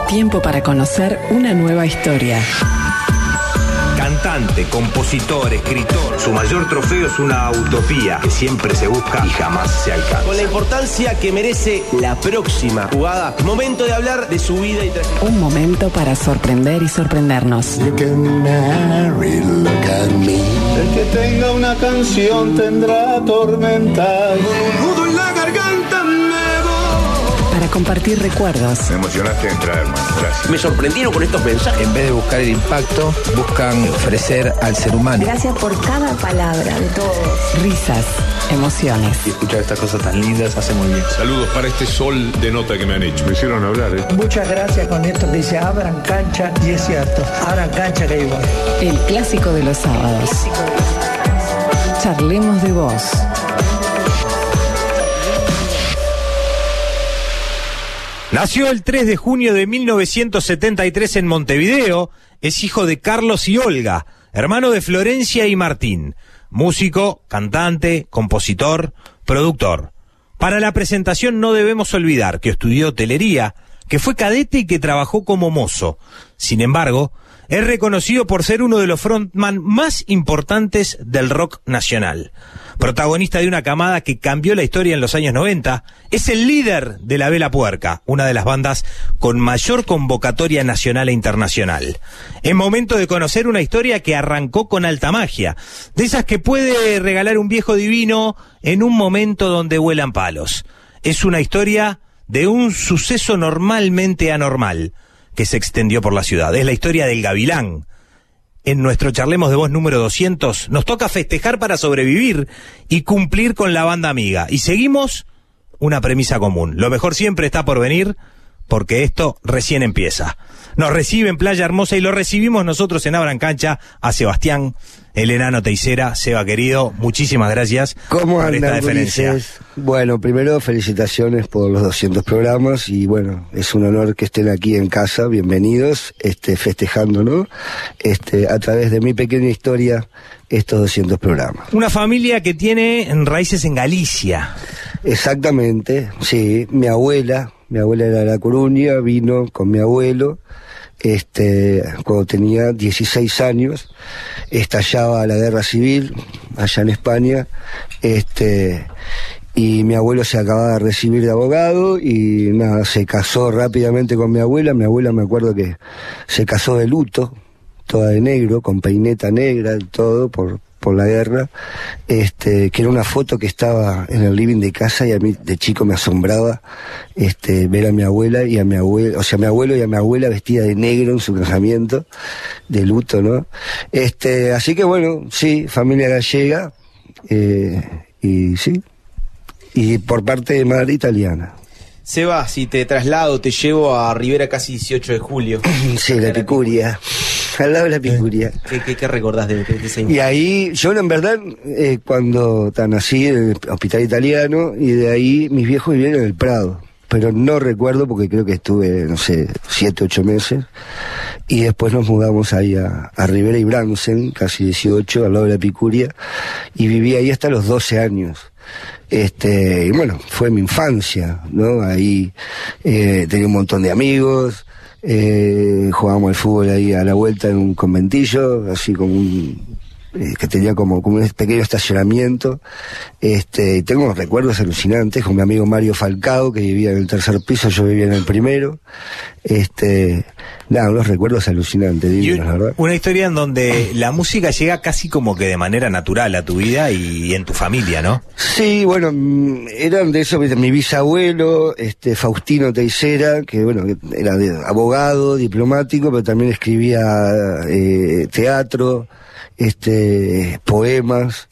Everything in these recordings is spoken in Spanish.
Tiempo para conocer una nueva historia. Cantante, compositor, escritor. Su mayor trofeo es una utopía que siempre se busca y jamás se alcanza. Con la importancia que merece la próxima jugada, momento de hablar de su vida y trayectoria. Un momento para sorprender y sorprendernos. You can marry, look at me. El que tenga una canción tendrá tormenta. Con un nudo en la garganta me voy. Para compartir recuerdos. Me emocionaste en traerme. Gracias. Me sorprendieron con estos mensajes. En vez de buscar el impacto, buscan ofrecer al ser humano. Gracias por cada palabra de todos. Risas, emociones. Y escuchar estas cosas tan lindas hace muy bien. Saludos para este sol de nota que me han hecho. Me hicieron hablar, Muchas gracias con esto que dice abran cancha, y es cierto, abran cancha que igual. El clásico de los sábados. Charlemos de vos. Nació el 3 de junio de 1973 en Montevideo. Es hijo de Carlos y Olga, hermano de Florencia y Martín. Músico, cantante, compositor, productor. Para la presentación no debemos olvidar que estudió hotelería, que fue cadete y que trabajó como mozo. Sin embargo, es reconocido por ser uno de los frontman más importantes del rock nacional. Protagonista de una camada que cambió la historia en los años 90, es el líder de La Vela Puerca, una de las bandas con mayor convocatoria nacional e internacional. Es momento de conocer una historia que arrancó con alta magia, de esas que puede regalar un viejo divino en un momento donde vuelan palos. Es una historia de un suceso normalmente anormal que se extendió por la ciudad. Es la historia del Gavilán. En nuestro Charlemos de Voz número 200 nos toca festejar para sobrevivir y cumplir con la banda amiga. Y seguimos una premisa común. Lo mejor siempre está por venir, porque esto recién empieza. Nos recibe en Playa Hermosa y lo recibimos nosotros en Abran Cancha a Sebastián, el enano Teisera. Seba, querido, muchísimas gracias por esta deferencia. Bueno, primero felicitaciones por los 200 programas y bueno, es un honor que estén aquí en casa, bienvenidos, festejando, ¿no? A través de mi pequeña historia, estos 200 programas. Una familia que tiene raíces en Galicia. Exactamente, sí, mi abuela era de La Coruña, vino con mi abuelo, cuando tenía 16 años, estallaba la guerra civil allá en España, y mi abuelo se acababa de recibir de abogado y nada, se casó rápidamente con mi abuela me acuerdo que se casó de luto, toda de negro, con peineta negra, todo por la guerra, que era una foto que estaba en el living de casa y a mí de chico me asombraba ver a mi abuela y a mi abuelo, o sea, a mi abuelo y a mi abuela vestida de negro en su casamiento, de luto, ¿no? Así que bueno, sí, familia gallega, y sí, y por parte de madre italiana. Seba, si te traslado, te llevo a Rivera casi 18 de julio. Sí, la Picuria. Al lado de la Picuria. ¿Qué recordás de ese? Y ahí, yo en verdad, cuando nací en el hospital italiano, y de ahí mis viejos vivían en el Prado. Pero no recuerdo porque creo que estuve, no sé, 7, 8 meses. Y después nos mudamos ahí a Rivera y Bransen, casi 18, al lado de la Picuria. Y viví ahí hasta los 12 años. Y bueno, fue mi infancia, ¿no? Ahí tenía un montón de amigos, jugábamos al fútbol ahí a la vuelta en un conventillo, así como que tenía como un pequeño estacionamiento. Tengo recuerdos alucinantes con mi amigo Mario Falcao, que vivía en el tercer piso, yo vivía en el primero. Unos recuerdos alucinantes, divinos, la verdad. Una historia en donde la música llega casi como que de manera natural a tu vida y en tu familia, ¿no? Sí, bueno, eran de eso, mi bisabuelo, Faustino Teisera, que bueno, era abogado, diplomático, pero también escribía teatro, poemas,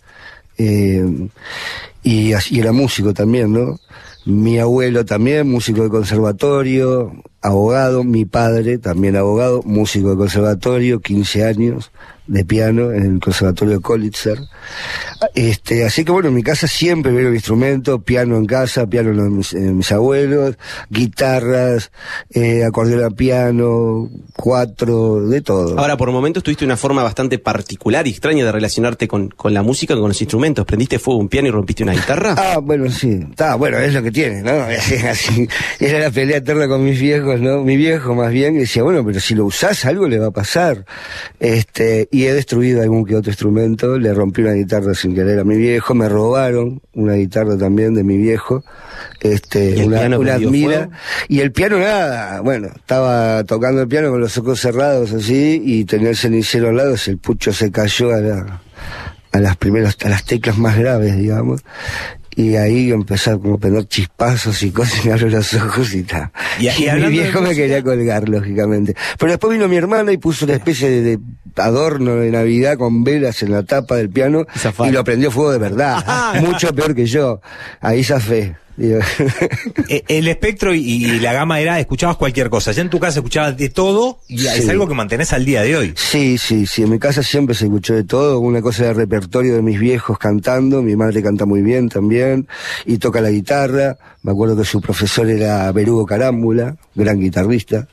y era músico también, ¿no? Mi abuelo también, músico de conservatorio, abogado, mi padre también abogado, músico de conservatorio, 15 años de piano en el conservatorio de Kolitzer. Así que bueno, en mi casa siempre veo instrumentos, piano en casa, piano en mis abuelos, guitarras, acordeón a piano, cuatro, de todo. Ahora, por momentos tuviste una forma bastante particular y extraña de relacionarte con la música, con los instrumentos. ¿Prendiste fuego un piano y rompiste una guitarra? Bueno, sí. Bueno, es lo que tiene, ¿no? Así, era la pelea eterna con mis viejos, amigos, ¿no? Mi viejo más bien decía, bueno, pero si lo usás algo le va a pasar. Y he destruido algún que otro instrumento, le rompí una guitarra sin querer a mi viejo, me robaron una guitarra también de mi viejo, una Admira, y el piano nada, bueno, estaba tocando el piano con los ojos cerrados así, y tenía el cenicero al lado, el pucho se cayó a las teclas más graves, digamos. Y ahí empezó como a poner chispazos y cosas, y me abro los ojos y tal. Y mi viejo me quería colgar, lógicamente. Pero después vino mi hermana y puso una especie de adorno de Navidad con velas en la tapa del piano y lo prendió fuego de verdad. Mucho peor que yo. Ahí zafé. El espectro y la gama era, escuchabas cualquier cosa. Ya en tu casa escuchabas de todo y sí. Es algo que mantenés al día de hoy. Sí, en mi casa siempre se escuchó de todo. Una cosa era el repertorio de mis viejos cantando, mi madre canta muy bien también y toca la guitarra. Me acuerdo que su profesor era Berugo Carámbula, gran guitarrista,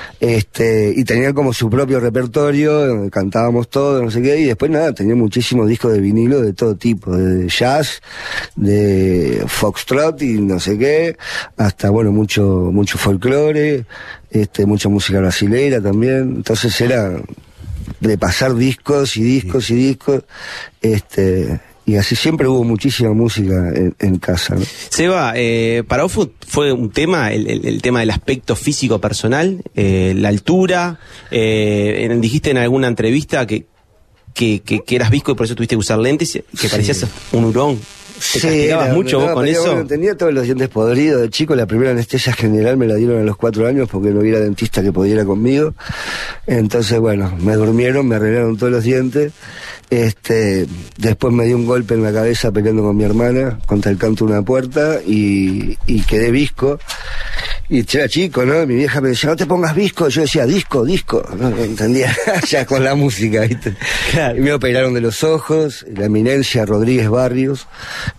y tenía como su propio repertorio, cantábamos todo, no sé qué, y después nada, tenía muchísimos discos de vinilo de todo tipo, de jazz, de foxtrot y no sé qué, hasta bueno, mucho folclore, mucha música brasileira también. Entonces era de pasar discos y discos y discos, y así siempre hubo muchísima música en casa, ¿no? Seba, para vos fue un tema, el tema del aspecto físico personal, la altura, dijiste en alguna entrevista que eras visco y por eso tuviste que usar lentes, que parecías un hurón. ¿Te castigabas mucho vos con eso? Bueno, tenía todos los dientes podridos de chico. La primera anestesia general me la dieron a los 4 años porque no hubiera dentista que pudiera conmigo. Entonces, bueno, me durmieron, me arreglaron todos los dientes. Después me dio un golpe en la cabeza peleando con mi hermana contra el canto de una puerta y quedé visco. Y era chico, ¿no? Mi vieja me decía, no te pongas visco. Yo decía, disco. No entendía ya con la música, ¿viste? Claro. Y me operaron de los ojos, la eminencia Rodríguez Barrios.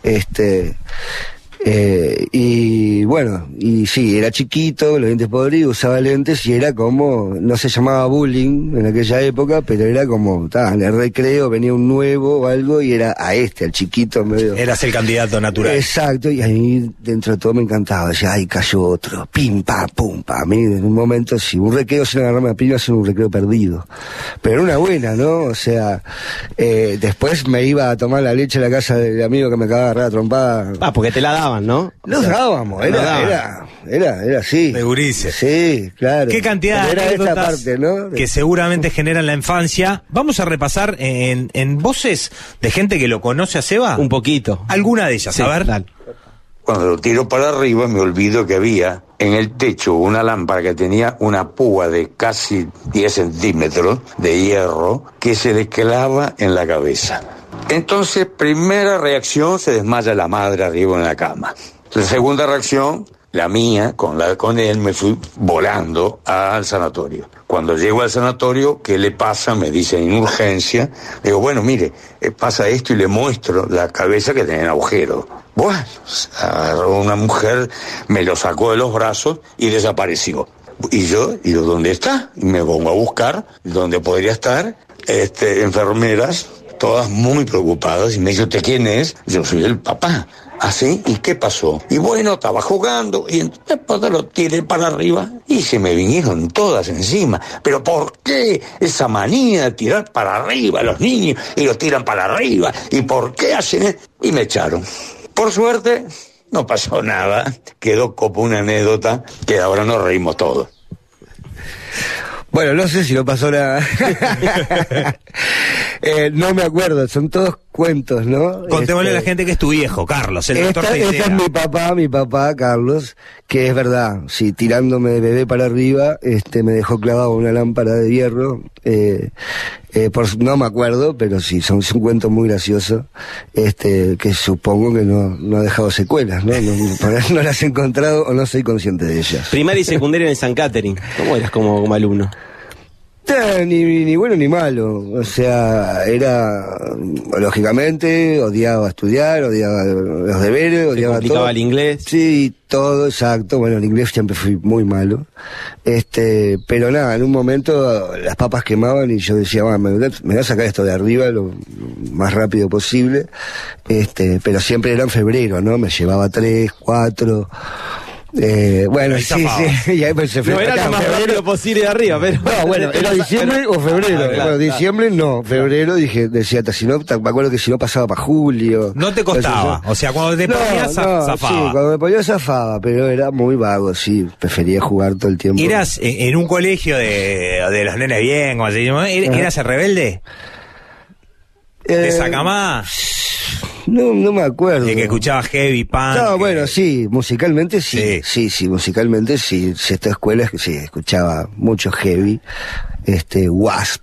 Y bueno, y sí, era chiquito, los dientes podridos, usaba lentes y era como, no se llamaba bullying en aquella época, pero era como, en el recreo venía un nuevo o algo y era al chiquito medio. Eras el candidato natural. Exacto, y ahí dentro de todo me encantaba, decía, ay, cayó otro, pim, pa, pum, pa. A mí en un momento, sí, un recreo sin agarrarme a piñas era un recreo perdido, pero era una buena, ¿no? O sea, después me iba a tomar la leche a la casa del amigo que me acababa de agarrar a trompada. Porque te la daban, ¿no? Nos dábamos, era así. De gurises. Sí, claro. Qué cantidad de anécdotas ¿no? Que seguramente generan la infancia. Vamos a repasar en voces de gente que lo conoce a Seba. Un poquito. Alguna de ellas, sí, a ver. Dale. Cuando lo tiro para arriba me olvido que había en el techo una lámpara que tenía una púa de casi 10 centímetros de hierro que se le clava en la cabeza. Entonces, primera reacción, se desmaya la madre arriba en la cama. La segunda reacción, la mía, con él, me fui volando al sanatorio. Cuando llego al sanatorio, ¿qué le pasa? Me dicen en urgencia. Le digo, bueno, mire, pasa esto y le muestro la cabeza que tenía agujero. Bueno, agarró una mujer, me lo sacó de los brazos y desapareció. Y yo, ¿dónde está? Y me pongo a buscar dónde podría estar. Enfermeras, todas muy preocupadas, y me dice, ¿usted quién es? Yo soy el papá. ¿Ah, sí? ¿Y qué pasó? Y bueno, estaba jugando, y entonces lo tiré para arriba, y se me vinieron todas encima. ¿Pero por qué esa manía de tirar para arriba a los niños, y los tiran para arriba? ¿Y por qué hacen eso? Y me echaron. Por suerte, no pasó nada. Quedó como una anécdota que ahora nos reímos todos. Bueno, no sé si no pasó nada. No me acuerdo, son todos cuentos, ¿no? Contémosle a la gente que es tu viejo, Carlos, el doctor Teisera. Este es mi papá, Carlos, que es verdad, sí, tirándome de bebé para arriba, me dejó clavado una lámpara de hierro, no me acuerdo, pero sí, son un cuento muy gracioso, que supongo que no ha dejado secuelas, ¿no? No las he encontrado o no soy consciente de ellas. Primaria y secundaria en el San Catherine, ¿cómo eras como alumno? Ni bueno ni malo, o sea, lógicamente, odiaba estudiar, odiaba los deberes, odiaba todo. ¿Complicaba el inglés? Sí, todo, exacto, bueno, el inglés siempre fui muy malo, pero nada, en un momento las papas quemaban y yo decía, me voy a sacar esto de arriba lo más rápido posible, pero siempre era en febrero, ¿no? Me llevaba 3, 4... Bueno, sí, y ahí pues se fue. No era lo más rápido posible de arriba, pero... No, bueno, ¿era diciembre o febrero? Claro. Bueno, diciembre no, febrero decía, si no, me acuerdo que si no pasaba para julio. No te costaba, o sea, cuando te ponías zafaba. Sí, cuando me ponía zafaba, pero era muy vago, sí, prefería jugar todo el tiempo. ¿Eras en un colegio de los nenes bien, como se llama? ¿Eras el rebelde? ¿De Sacamá? No me acuerdo. El que escuchaba heavy, punk. No, bueno, sí, musicalmente sí. Sí, musicalmente sí. Esta escuela es que sí, escuchaba mucho heavy, Wasp,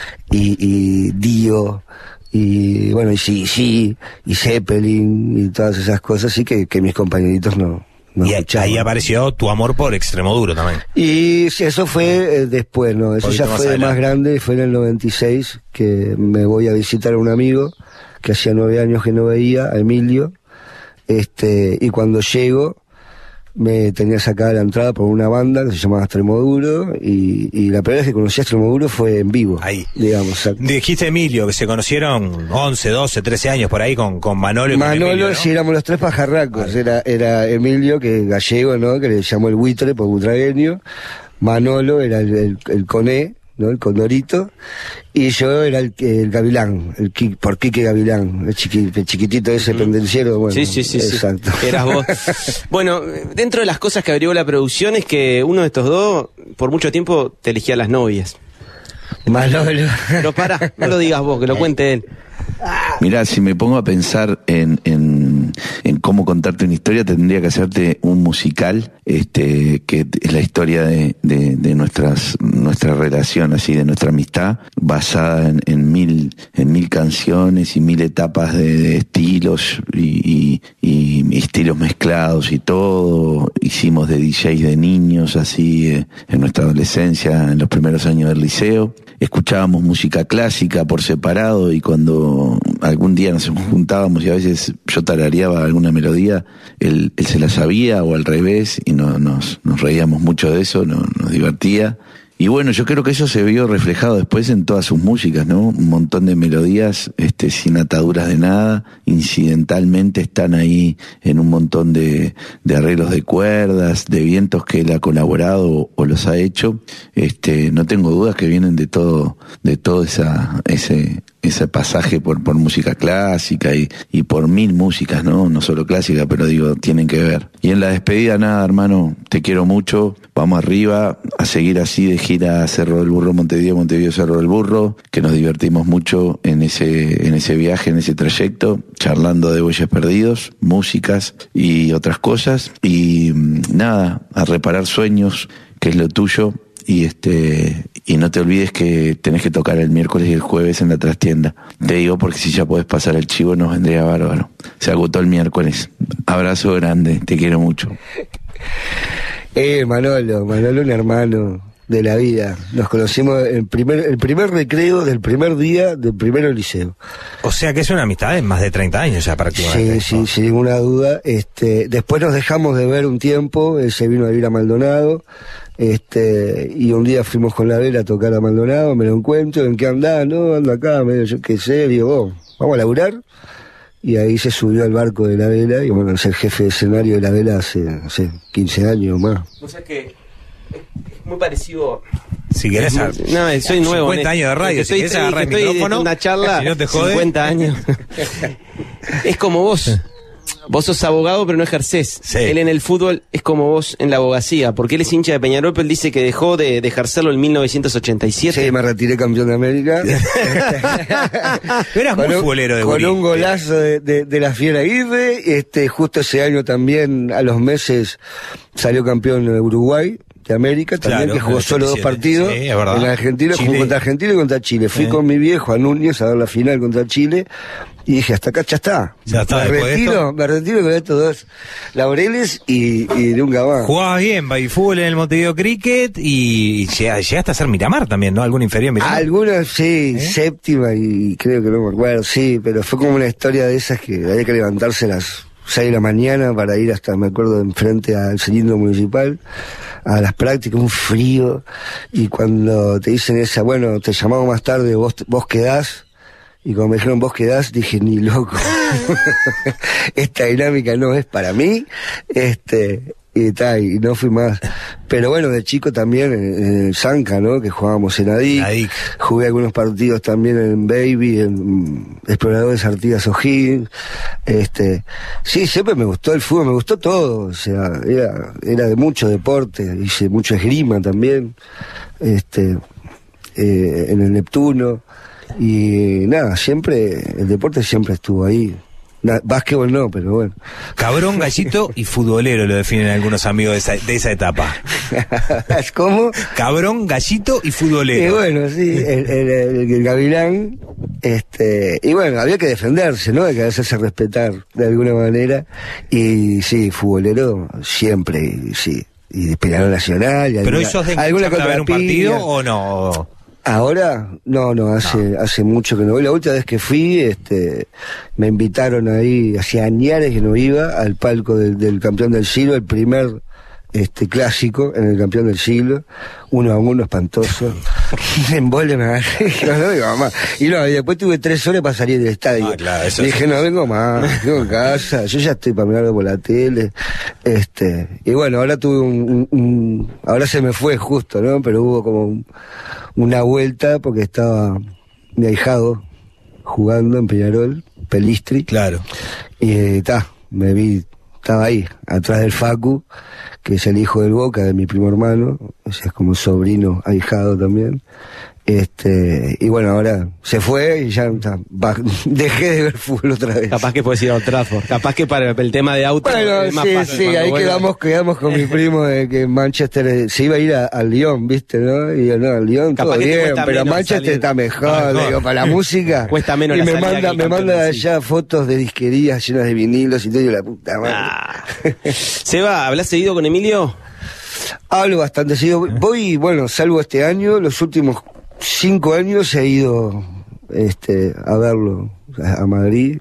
y Dio, y bueno, y Zeppelin, y todas esas cosas, sí que mis compañeritos no escuchaban. Ahí apareció tu amor por Extremoduro también. Y sí, eso fue después, ¿no? Eso ya fue más grande, fue en el 96, que me voy a visitar a un amigo, que hacía 9 años que no veía, a Emilio, y cuando llego, me tenía sacada la entrada por una banda que se llamaba Extremoduro, y la primera vez que conocí a Extremoduro fue en vivo. Ahí. Digamos. Dijiste Emilio, que se conocieron 11, 12, 13 años por ahí con Manolo y con Emilio, ¿no? Sí, éramos los tres pajarracos. Era Emilio, que es gallego, ¿no? Que le llamó el buitre por butragueño. Manolo era el coné, ¿no? El condorito, y yo era el gavilán, por Quique Gavilán, el chiquitito ese pendenciero, bueno. Sí. Exacto. Eras vos. Bueno, dentro de las cosas que averiguó la producción es que uno de estos dos, por mucho tiempo, te elegía a las novias. Manolo. Pero pará, no lo digas vos, que lo cuente él. Mirá, si me pongo a pensar en cómo contarte una historia, tendría que hacerte un musical, que es la historia de nuestra relación, así, de nuestra amistad, basada en mil canciones y 1000 etapas de estilos y estilos mezclados y todo. Hicimos de DJs de niños, así, en nuestra adolescencia, en los primeros años del liceo. Escuchábamos música clásica por separado, y cuando algún día nos juntábamos y a veces yo tarareaba alguna melodía, él se la sabía, o al revés, y nos reíamos mucho de eso, nos divertía. Y bueno, yo creo que eso se vio reflejado después en todas sus músicas, ¿no? Un montón de melodías, sin ataduras de nada, incidentalmente están ahí en un montón de arreglos de cuerdas, de vientos que él ha colaborado o los ha hecho. No tengo dudas que vienen de todo ese pasaje por música clásica y por 1000 músicas, ¿no? No solo clásica, pero digo, tienen que ver. Y en la despedida, nada, hermano, te quiero mucho, vamos arriba, a seguir así de gira a Cerro del Burro, Montevideo, Cerro del Burro, que nos divertimos mucho en ese viaje, en ese trayecto, charlando de Bueyes Perdidos, músicas y otras cosas, y nada, a reparar sueños, que es lo tuyo. Y no te olvides que tenés que tocar el miércoles y el jueves en la trastienda. Te digo porque si ya podés pasar el chivo nos vendría bárbaro. Se agotó el miércoles. Abrazo grande, te quiero mucho. Manolo, un hermano de la vida. Nos conocimos el primer recreo del primer día del primero liceo. O sea que es una amistad de más de 30 años ya prácticamente. Sí, sin ninguna duda. Después nos dejamos de ver un tiempo, él se vino a vivir a Maldonado. Y un día fuimos con la vela a tocar a Maldonado, me lo encuentro, ¿en qué andás? No, ando acá, yo qué sé, digo, vamos a laburar. Y ahí se subió al barco de la vela, y bueno, es el jefe de escenario de la vela hace, no sé, 15 años más. O sea que es muy parecido. Si querés, no, soy nuevo. 50 años de radio, si querés agarrar el micrófono, una charla, si no te jode. 50 años. Es como vos. Vos sos abogado pero no ejercés. Sí. Él en el fútbol es como vos en la abogacía, porque él es hincha de Peñarol, pero él dice que dejó de ejercerlo en 1987. Sí, me retiré campeón de América. Eras muy futbolero de con un golazo de la Fiera Aguirre. Justo ese año también, a los meses, salió campeón de Uruguay de América, también, claro, que jugó solo 2 partidos. Sí, es verdad. En Argentina, jugó contra Argentina y contra Chile. Fui con mi viejo a Núñez a ver la final contra Chile y dije, hasta acá ya está. Me retiro con estos 2 laureles y de un gabán. Jugabas bien, fútbol en el Montevideo Cricket y llegaste a ser Miramar también, ¿no? ¿Alguna inferior en Miramar? Algunas, sí, séptima y creo que no me acuerdo, sí, pero fue como una historia de esas que había que levantarse a las 6 de la mañana para ir hasta, me acuerdo, enfrente al cilindro municipal, a las prácticas, un frío, y cuando te dicen esa, bueno, te llamamos más tarde, vos quedás, y cuando me dijeron vos quedás, dije, ni loco, esta dinámica no es para mí, y no fui más. Pero bueno, de chico también en Zanca, ¿no? Que jugábamos en ADIC. Jugué algunos partidos también en Baby, en Exploradores Artigas O'Higgins. Sí, siempre me gustó el fútbol, me gustó todo. O sea, era de mucho deporte, hice mucho esgrima también. En el Neptuno. Y nada, siempre, el deporte siempre estuvo ahí. Básquetbol no, pero bueno. Cabrón, gallito y futbolero lo definen algunos amigos de esa etapa. ¿Cómo? Cabrón, gallito y futbolero. Bueno, sí, el gavilán. Y bueno, había que defenderse, ¿no? Hay que hacerse respetar de alguna manera. Y sí, futbolero siempre, y sí. Y Peñarol Nacional. Y ¿pero ellos de ver un partido o no? Ahora, no, hace mucho que no voy. La última vez que fui, me invitaron ahí, hacía años que no iba, al palco del campeón del siglo, el primer clásico en el campeón del siglo, 1-1 espantoso. Me embole, me agarré, no digo mamá. Y después tuve 3 horas para salir del estadio. Claro, eso dije, no vengo más, vengo en casa, yo ya estoy para mirarlo por la tele. Y bueno, ahora tuve ahora se me fue justo, ¿no? Pero hubo como una vuelta porque estaba mi ahijado jugando en Peñarol, Pelistri. Claro. Y me vi, estaba ahí, atrás del Facu, que es el hijo del Boca, de mi primo hermano, o sea, es como sobrino ahijado también. Y bueno, ahora se fue y ya dejé de ver fútbol otra vez. Capaz que puedes ir a Old Trafford, capaz que para el tema de auto es más fácil. Sí, ahí quedamos con mi primo de que Manchester se iba a ir al Lyon, ¿viste? ¿No? Y yo, no, al Lyon todo bien, pero Manchester está mejor, le digo, para la música. Cuesta menos y la me manda de allá fotos de disquerías llenas de vinilos y todo, y la puta madre. Seba, ¿hablas seguido con Emilio? Hablo bastante seguido. Voy, bueno, salvo este año, los últimos 5 años he ido a verlo a Madrid,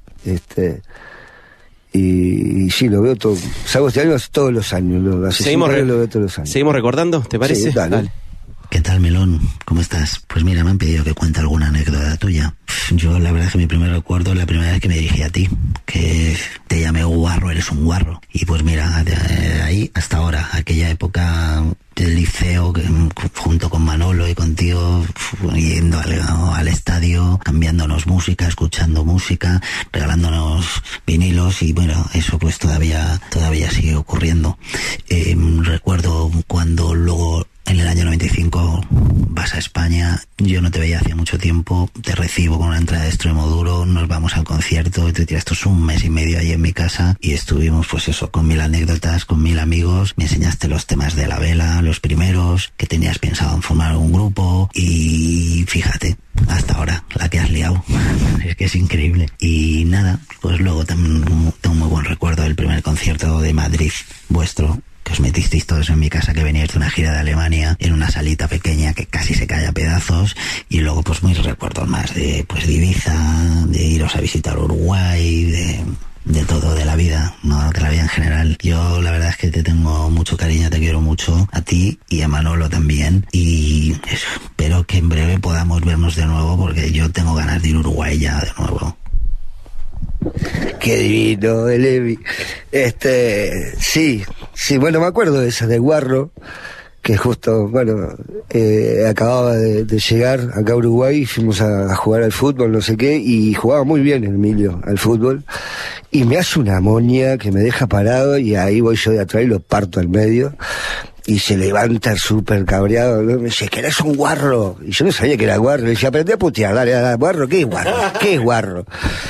y sí, lo veo todo, salvo este año todos los años, lo veo todos los años. ¿Seguimos recordando? ¿Te parece? Sí, dale. ¿Qué tal, Melón? ¿Cómo estás? Pues mira, me han pedido que cuente alguna anécdota tuya. Yo la verdad es que mi primer recuerdo, la primera vez que me dirigí a ti, que te llamé guarro, eres un guarro. Y pues mira, de ahí hasta ahora, aquella época del liceo, junto con Manolo y contigo, yendo al estadio, cambiándonos música, escuchando música, regalándonos vinilos, y bueno, eso pues todavía sigue ocurriendo. Recuerdo cuando luego en el año 95 vas a España, yo no te veía hacía mucho tiempo, te recibo con una entrada de Extremoduro, nos vamos al concierto, y te tiraste 1 mes y medio ahí en mi casa y estuvimos pues eso, con 1000 anécdotas, con 1000 amigos, me enseñaste los temas de La Vela, los primeros, que tenías pensado en formar un grupo, y fíjate, hasta ahora, la que has liado, es que es increíble. Y nada, pues luego también tengo un muy buen recuerdo del primer concierto de Madrid vuestro, que os metisteis todos en mi casa, que veníais de una gira de Alemania, en una salita pequeña que casi se cae a pedazos, y luego pues muchos recuerdos más de Ibiza, de iros a visitar Uruguay, de todo, de la vida, no, de la vida en general. Yo la verdad es que te tengo mucho cariño, te quiero mucho, a ti y a Manolo también, y espero que en breve podamos vernos de nuevo, porque yo tengo ganas de ir a Uruguay ya de nuevo. Qué divino, el Evi. Sí, bueno, me acuerdo de esa de Guarro, que justo, bueno, acababa de llegar acá a Uruguay, fuimos a jugar al fútbol, no sé qué, y jugaba muy bien Emilio al fútbol, y me hace una moña que me deja parado, y ahí voy yo de atrás y lo parto al medio, y se levanta súper cabreado, ¿no? Me dice, que eres un guarro. Y yo no sabía que era guarro. Le decía, aprendí a putear, dale, guarro, ¿qué es guarro? ¿Qué es guarro?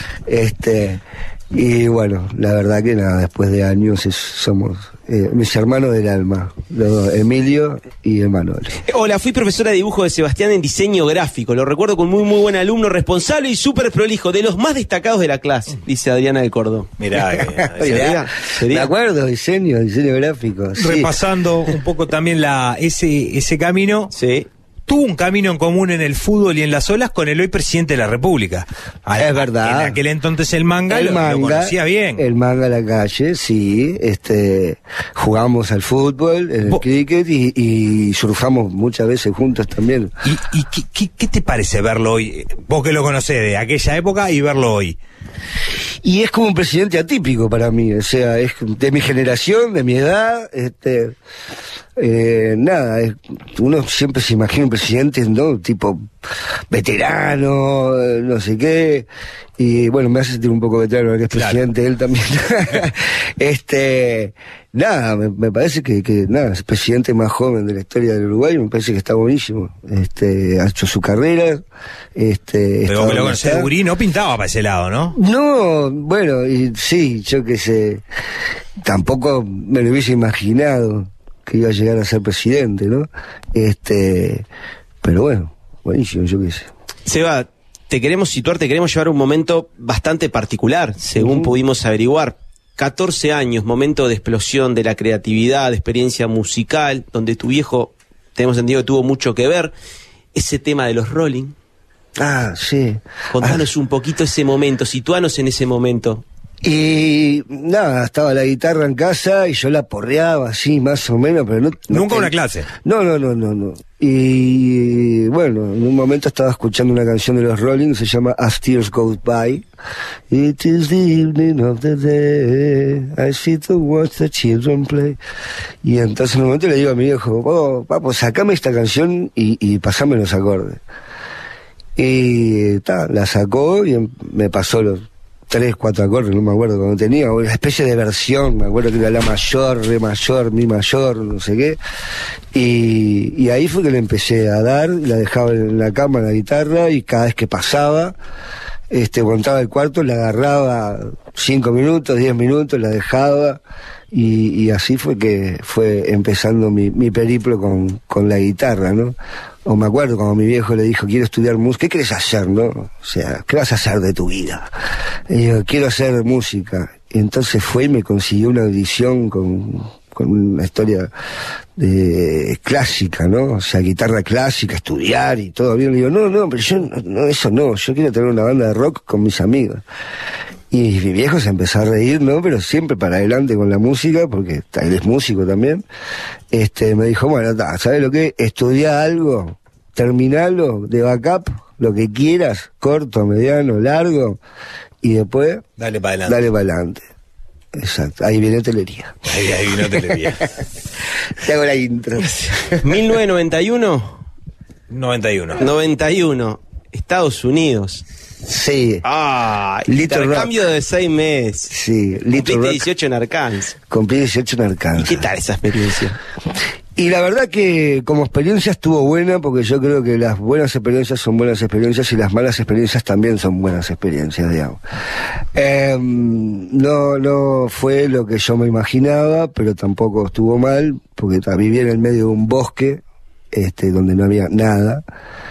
Y bueno, la verdad que nada, después de años somos mis hermanos del alma, Emilio y Emanuel. Hola, fui profesora de dibujo de Sebastián en diseño gráfico. Lo recuerdo con muy buen alumno, responsable y súper prolijo, de los más destacados de la clase, dice Adriana del Cordó. Mirá, me acuerdo, diseño gráfico. Sí. Repasando un poco también ese camino. Sí. Tuvo un camino en común en el fútbol y en las olas con el hoy presidente de la República. Es verdad. En aquel entonces el Manga lo conocía bien. El Manga a la calle, sí. Jugamos al fútbol, el cricket y surfamos muchas veces juntos también. ¿Y qué te parece verlo hoy? Vos que lo conocés de aquella época y verlo hoy. Y es como un presidente atípico para mí, o sea, es de mi generación, de mi edad, nada, uno siempre se imagina un presidente, ¿no? Tipo veterano, no sé qué, y bueno, me hace sentir un poco veterano, que es presidente él también. Nada, me parece que nada, es el presidente más joven de la historia del Uruguay, me parece que está buenísimo, ha hecho su carrera, pero que lo conocés de Gurí no pintaba para ese lado, ¿no? No, bueno, y sí, yo qué sé, tampoco me lo hubiese imaginado que iba a llegar a ser presidente, ¿no? Pero bueno, buenísimo, yo qué sé. Seba, te queremos situar, te queremos llevar a un momento bastante particular, según pudimos averiguar. 14 años, momento de explosión de la creatividad, de experiencia musical, donde tu viejo, tenemos entendido que tuvo mucho que ver. Ese tema de los Rolling. Ah, sí. Contanos un poquito ese momento, situanos en ese momento. Y nada, estaba la guitarra en casa y yo la porreaba así, más o menos, pero no nunca una clase. No. Y bueno, en un momento estaba escuchando una canción de los Rolling, se llama As Tears Goes By. It is the evening of the day, I sit to watch the children play. Y entonces en un momento le digo a mi viejo, papo, sacame esta canción y pasame los acordes. Y la sacó y me pasó los 3, 4 acordes, no me acuerdo cuando tenía, una especie de versión, me acuerdo que era la mayor, re mayor, mi mayor, no sé qué, y ahí fue que le empecé a dar, la dejaba en la cama la guitarra, y cada vez que pasaba, cuando entraba al cuarto, la agarraba 5 minutos, 10 minutos, la dejaba, y así fue que fue empezando mi periplo con la guitarra, ¿no? O me acuerdo cuando mi viejo le dijo, quiero estudiar música, ¿qué querés hacer, no? O sea, ¿qué vas a hacer de tu vida? Y yo, quiero hacer música. Y entonces fue y me consiguió una audición con una historia clásica, ¿no? O sea, guitarra clásica, estudiar y todo bien. Le digo, no, pero yo eso no, yo quiero tener una banda de rock con mis amigos. Y mi viejo se empezó a reír, ¿no? Pero siempre para adelante con la música, porque él es músico también. Me dijo, bueno, ¿sabes lo que? Estudia algo, terminalo de backup, lo que quieras, corto, mediano, largo, y después dale para adelante. Dale para adelante. Exacto, ahí viene hotelería. Ahí viene hotelería. Te hago la intro. 1991. 91. Estados Unidos. Sí. Intercambio de 6 meses. Sí. Cumpliste 18 en Arkansas. Cumplí 18 en Arkansas. ¿Y qué tal esa experiencia? Y la verdad que como experiencia estuvo buena, porque yo creo que las buenas experiencias son buenas experiencias y las malas experiencias también son buenas experiencias, digamos. No fue lo que yo me imaginaba, pero tampoco estuvo mal, porque viví en el medio de un bosque, donde no había nada.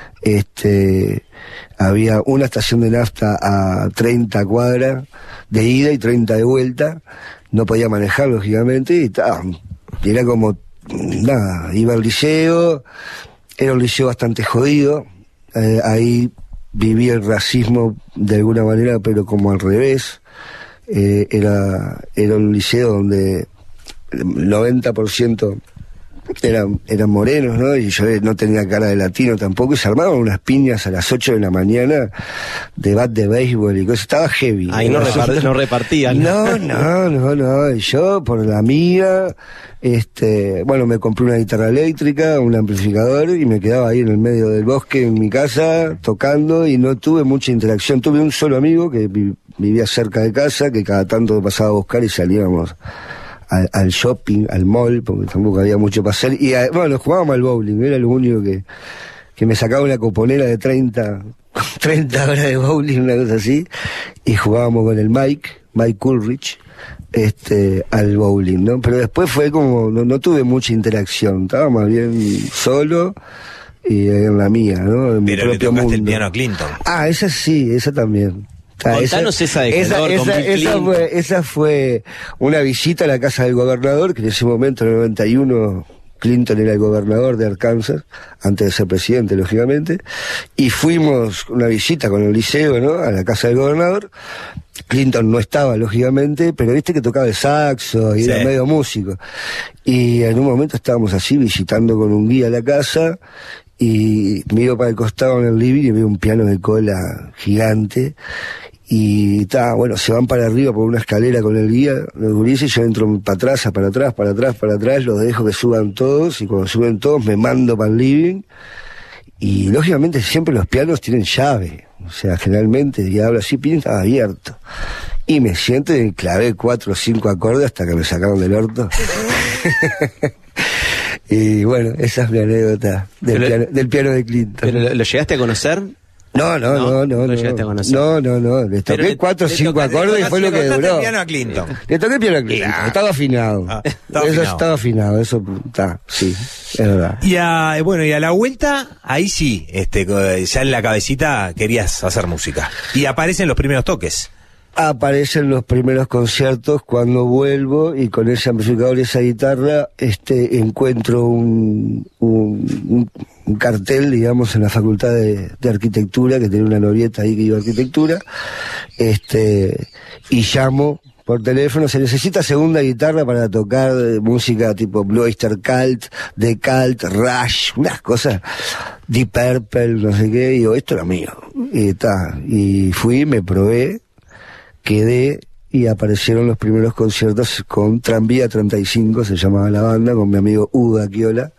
Había una estación de nafta a 30 cuadras de ida y 30 de vuelta. No podía manejar, lógicamente, y era como nada, iba al liceo, era un liceo bastante jodido, ahí viví el racismo de alguna manera, pero como al revés. Era un liceo donde el 90% eran morenos, ¿no? Y yo no tenía cara de latino tampoco, y se armaban unas piñas a las 8 de la mañana de bat de béisbol y cosas, estaba heavy. Ahí no repartían. No, y yo por la mía, me compré una guitarra eléctrica, un amplificador, y me quedaba ahí en el medio del bosque en mi casa tocando, y no tuve mucha interacción. Tuve un solo amigo que vivía cerca de casa, que cada tanto pasaba a buscar y salíamos al shopping, al mall, porque tampoco había mucho para hacer, y jugábamos al bowling, era lo único que me sacaba una cuponera de 30 horas de bowling, una cosa así, y jugábamos con el Mike Coolridge, al bowling, ¿no? Pero después fue como, no tuve mucha interacción, estaba más bien solo, y en la mía, ¿no? En mi propio mundo. El piano a Clinton. Esa sí, esa también. Contanos esa de color, esa fue una visita a la casa del gobernador, que en ese momento, en el 91, Clinton era el gobernador de Arkansas, antes de ser presidente, lógicamente, y fuimos una visita con el liceo, ¿no?, a la casa del gobernador. Clinton no estaba, lógicamente, pero viste que tocaba el saxo y era medio músico. Y en un momento estábamos así, visitando con un guía la casa, y miro para el costado en el living y veo un piano de cola gigante, Y bueno, se van para arriba por una escalera con el guía, los gurises, yo entro para atrás, los dejo que suban todos, y cuando suben todos me mando para el living, y lógicamente siempre los pianos tienen llave, o sea, generalmente, y hablo así, pin, estaba abierto, y me siento y clavé 4 o 5 acordes hasta que me sacaron del orto. Y bueno, esa es mi anécdota del piano de Clinton. ¿Pero lo llegaste a conocer? No. No llegaste a conocer. No. Le toqué 4 o 5 acordes y fue lo que duró. El piano a Clinton. Le toqué el piano a Clinton. Estaba afinado. Estaba afinado, eso está, sí, es verdad. Y a la vuelta, ahí sí, ya en la cabecita querías hacer música. Y aparecen los primeros toques. Aparecen los primeros conciertos cuando vuelvo, y con ese amplificador y esa guitarra encuentro un cartel, digamos, en la Facultad de Arquitectura, que tenía una novieta ahí que iba a Arquitectura, y llamo por teléfono, se necesita segunda guitarra para tocar música tipo Blue Oyster Cult, The Cult, Rush, unas cosas, Deep Purple, no sé qué, y digo, esto era mío. Y fui, me probé, quedé, y aparecieron los primeros conciertos con Tranvía 35, se llamaba la banda, con mi amigo Hugo Aquiola,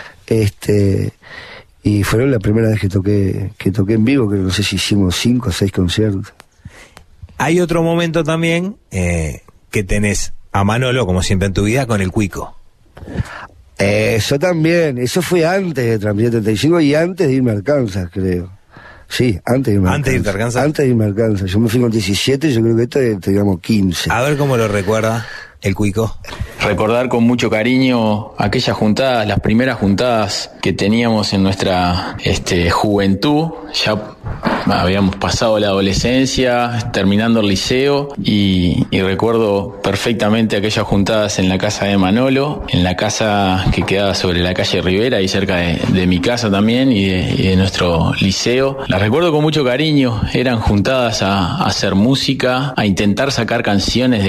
y fueron la primera vez que toqué en vivo, que no sé si hicimos 5 o 6 conciertos. Hay otro momento también que tenés a Manolo, como siempre en tu vida, con el Cuico. Eso también, eso fue antes de Tranvía 35 y antes de irme a Arkansas, creo. Sí, antes de irme a Arkansas. Antes de irme a Arkansas. Yo me fui con 17, yo creo que esto teníamos 15. A ver cómo lo recuerda el Cuico. Recordar con mucho cariño aquellas juntadas, las primeras juntadas que teníamos en nuestra juventud. Ya habíamos pasado la adolescencia, terminando el liceo, y recuerdo perfectamente aquellas juntadas en la casa de Manolo, en la casa que quedaba sobre la calle Rivera y cerca de mi casa también y de nuestro liceo. Las recuerdo con mucho cariño. Eran juntadas a hacer música, a intentar sacar canciones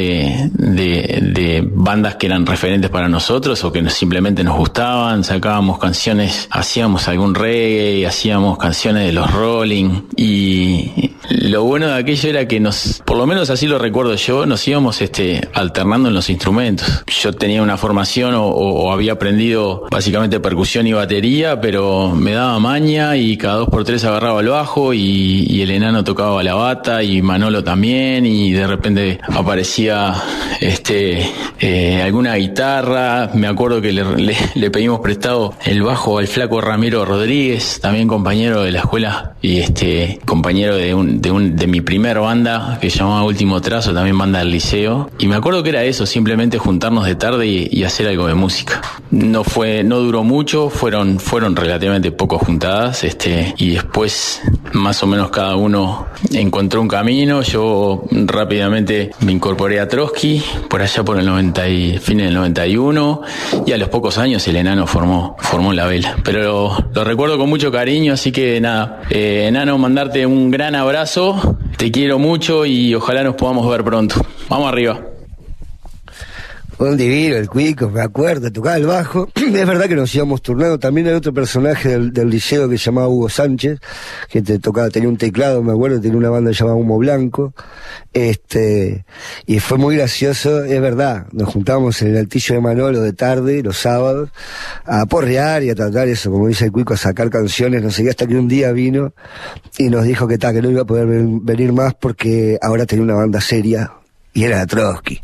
de bandas que eran referentes para nosotros o que simplemente nos gustaban. Sacábamos canciones, hacíamos algún reggae, hacíamos canciones de los Rolling, y lo bueno de aquello era que por lo menos así lo recuerdo yo, nos íbamos alternando en los instrumentos. Yo tenía una formación o había aprendido básicamente percusión y batería, pero me daba maña y cada 2x3 agarraba el bajo y el enano tocaba la bata y Manolo también, y de repente aparecía alguna guitarra. Me acuerdo que le pedimos prestado el bajo al flaco Ramiro Rodríguez, también compañero de la escuela y compañero de mi primer banda que se llamaba Último Trazo, también banda del liceo, y me acuerdo que era eso, simplemente juntarnos de tarde y hacer algo de música. No duró mucho, fueron relativamente pocas juntadas, y después más o menos cada uno encontró un camino. Yo rápidamente me incorporé a Trotsky por allá por fines del 91, y a los pocos años el enano formó La Vela, pero lo recuerdo con mucho cariño. Así que nada, enano, mandarte un gran abrazo, te quiero mucho y ojalá nos podamos ver pronto. Vamos arriba. Un divino el Cuico, me acuerdo, tocaba el bajo. Es verdad que nos íbamos turnando. También hay otro personaje del liceo que se llamaba Hugo Sánchez, que tenía un teclado, me acuerdo, tenía una banda llamada Humo Blanco. Y fue muy gracioso, es verdad. Nos juntábamos en el Altillo de Manolo de tarde, los sábados, a porrear y a tratar eso, como dice el Cuico, a sacar canciones, no sé qué, hasta que un día vino y nos dijo que no iba a poder venir más porque ahora tenía una banda seria. Y era Trotsky.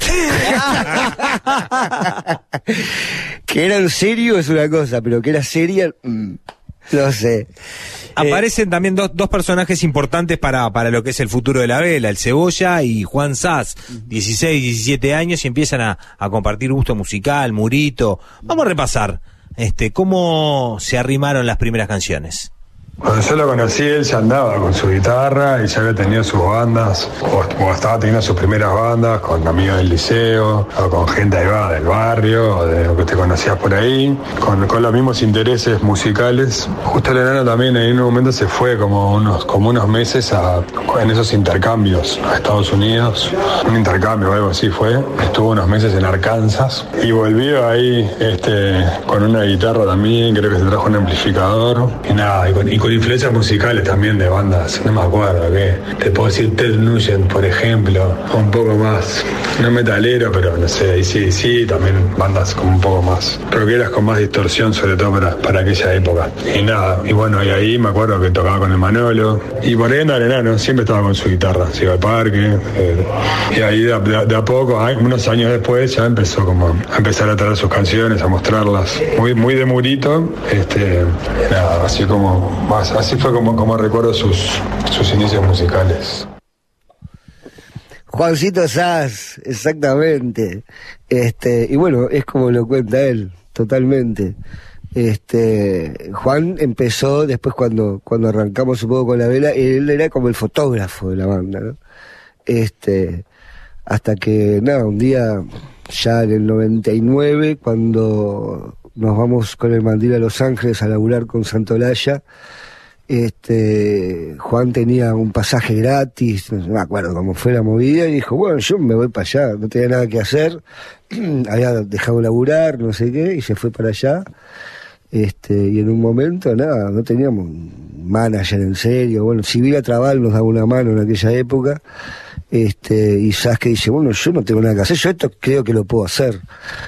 Que era en serio es una cosa, pero que era seria, no sé. Aparecen también dos personajes importantes para lo que es el futuro de La Vela, el Cebolla y Juan Saz, 16, 17 años, y empiezan a compartir gusto musical, Murito. Vamos a repasar cómo se arrimaron las primeras canciones. Cuando yo lo conocí, él ya andaba con su guitarra y ya había tenido sus bandas, o estaba teniendo sus primeras bandas con amigos del liceo, o con gente del barrio, o de lo que te conocías por ahí, con los mismos intereses musicales. Justo el enano también en un momento se fue como unos meses en esos intercambios a Estados Unidos, un intercambio o algo así fue. Estuvo unos meses en Arkansas y volvió ahí con una guitarra también, creo que se trajo un amplificador y nada, y con influencias musicales también de bandas, no me acuerdo qué. Te puedo decir Ted Nugent, por ejemplo, un poco más, no metalero, pero no sé, sí, también bandas como un poco más rockeras con más distorsión, sobre todo para aquella época. Y nada, y bueno, y ahí me acuerdo que tocaba con el Manolo, y por ahí en Arenano, siempre estaba con su guitarra, se iba al parque, y ahí de a poco, unos años después, ya empezó como a empezar a traer sus canciones, a mostrarlas, muy de murito, nada, así fue como recuerdo sus inicios musicales. Juancito Saz, exactamente. Y bueno, es como lo cuenta él, totalmente. Juan empezó después cuando arrancamos un poco con la vela, él era como el fotógrafo de la banda, ¿no? Hasta que, nada, un día, ya en el 99, cuando nos vamos con el Mandil a Los Ángeles a laburar con Santolaya, Juan tenía un pasaje gratis, no me acuerdo cómo fue la movida, y dijo, bueno, yo me voy para allá, no tenía nada que hacer, había dejado laburar, no sé qué, y se fue para allá, y en un momento, nada, no teníamos un manager en serio, bueno, Sibila Trabal nos daba una mano en aquella época, y Saskia dice, bueno, yo no tengo nada que hacer, yo esto creo que lo puedo hacer,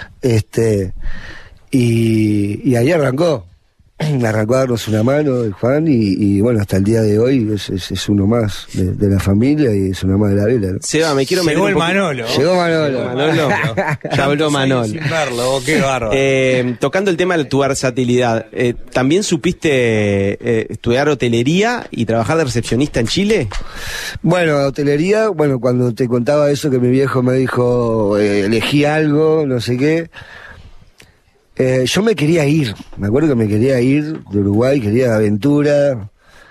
y ahí arrancó a darnos una mano el Juan y bueno, hasta el día de hoy es uno más de la familia y es uno más de la vela, ¿no? Seba, me quiero meter Llegó el Manolo. Llegó Manolo. Ya habló Manolo. Sin verlo, qué bárbaro. Tocando el tema de tu versatilidad, ¿también supiste estudiar hotelería y trabajar de recepcionista en Chile? Bueno, hotelería, cuando te contaba eso que mi viejo me dijo, elegí algo, no sé qué. Yo me quería ir, me acuerdo que me quería ir de Uruguay, quería aventura,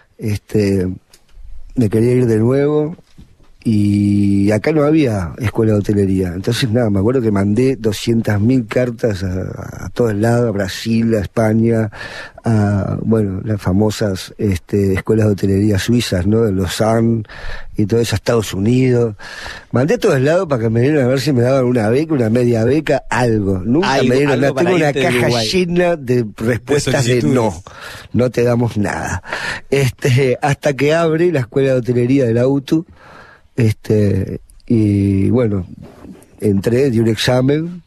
me quería ir de nuevo, y acá no había escuela de hotelería, entonces nada, me acuerdo que mandé 200.000 cartas a todos lados, a Brasil, a España, a, las famosas escuelas de hotelería suizas, ¿no? De Lausanne y todo eso, a Estados Unidos. Mandé a todos lados para que me dieran a ver si me daban una beca, una media beca, algo. Nunca me dieron nada. Tengo una caja llena de respuestas de no te damos nada. Hasta que abre la escuela de hotelería del auto, y bueno, di un examen,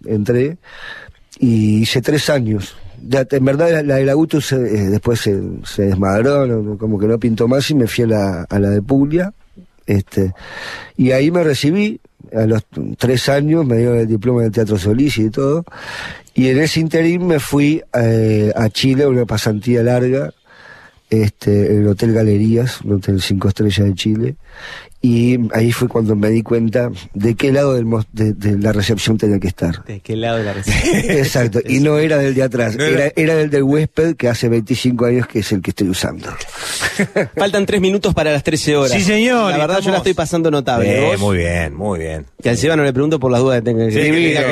y hice 3 años. Ya, en verdad la del auto después se desmadró, como que no pintó más, y me fui a la de Puglia, y ahí me recibí. A los 3 años me dieron el diploma de Teatro Solís y todo, y en ese interín me fui a Chile, una pasantía larga, en el Hotel Galerías, un hotel 5 estrellas de Chile, y ahí fue cuando me di cuenta de qué lado de la recepción tenía que estar. ¿De qué lado de la recepción? Exacto, y no era del de atrás, era del del huésped, que hace 25 años que es el que estoy usando. Faltan 3 minutos para las 13 horas. Sí, señor. La verdad yo la estoy pasando notable. Muy bien. Que al Seba no le pregunto por las dudas que tenga que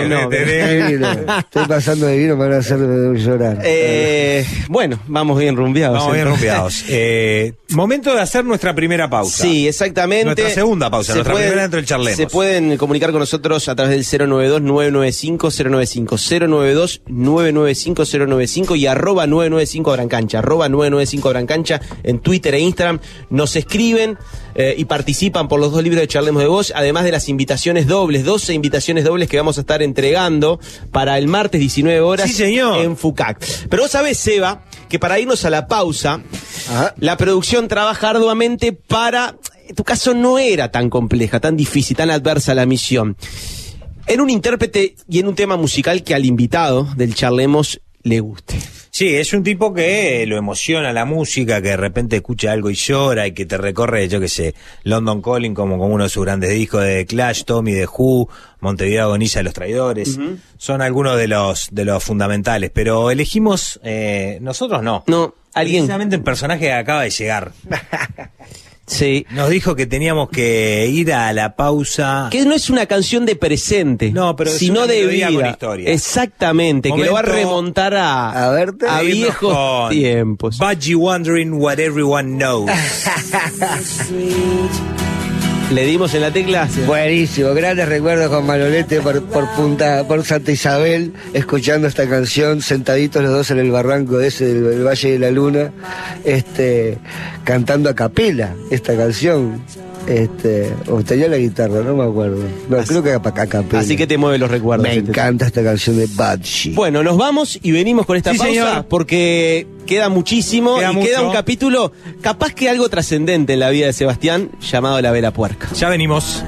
Estoy pasando de vino, me van a hacer llorar. Bueno, vamos bien rumbeados. Momento de hacer nuestra primera pausa. Sí, exactamente. Nuestra segunda pausa, primera dentro del Charlemos. Se pueden comunicar con nosotros a través del 092-995-095, 092-995-095 y @995 Abrancancha, @995 Abrancancha en Twitter e Instagram. Nos escriben y participan por los 2 libros de Charlemos de Voz, además de las invitaciones dobles, 12 invitaciones dobles que vamos a estar entregando para el martes 19 horas. Sí, señor. En FUCAC. Pero vos sabés, Seba, que para irnos a la pausa, la producción trabaja arduamente para... En tu caso no era tan compleja, tan difícil, tan adversa la misión. En un intérprete y en un tema musical que al invitado del Charlemos le guste. Sí, es un tipo que lo emociona la música, que de repente escucha algo y llora y que te recorre, yo qué sé, London Calling como uno de sus grandes discos, de Clash, Tommy, de Who, Montevideo agoniza de Los Traidores. Son algunos de los fundamentales, pero elegimos, nosotros no. No, alguien. Precisamente el personaje que acaba de llegar. Sí. Nos dijo que teníamos que ir a la pausa. Que no es una canción de presente, sino de vida. Con historia. Exactamente, que lo va a remontar a viejos tiempos. Budgie Wondering What Everyone Knows. Le dimos en la tecla. Buenísimo, grandes recuerdos con Manolete por Santa Isabel, escuchando esta canción, sentaditos los dos en el barranco ese del Valle de la Luna, cantando a capela esta canción. O tenía la guitarra, no me acuerdo. No, creo que a capela. Así que te mueve los recuerdos. Me encanta esta canción de Badgie. Bueno, nos vamos y venimos con esta pausa, señor. Porque queda muchísimo y queda un capítulo, capaz que algo trascendente en la vida de Sebastián, llamado La Vela Puerca. Ya venimos.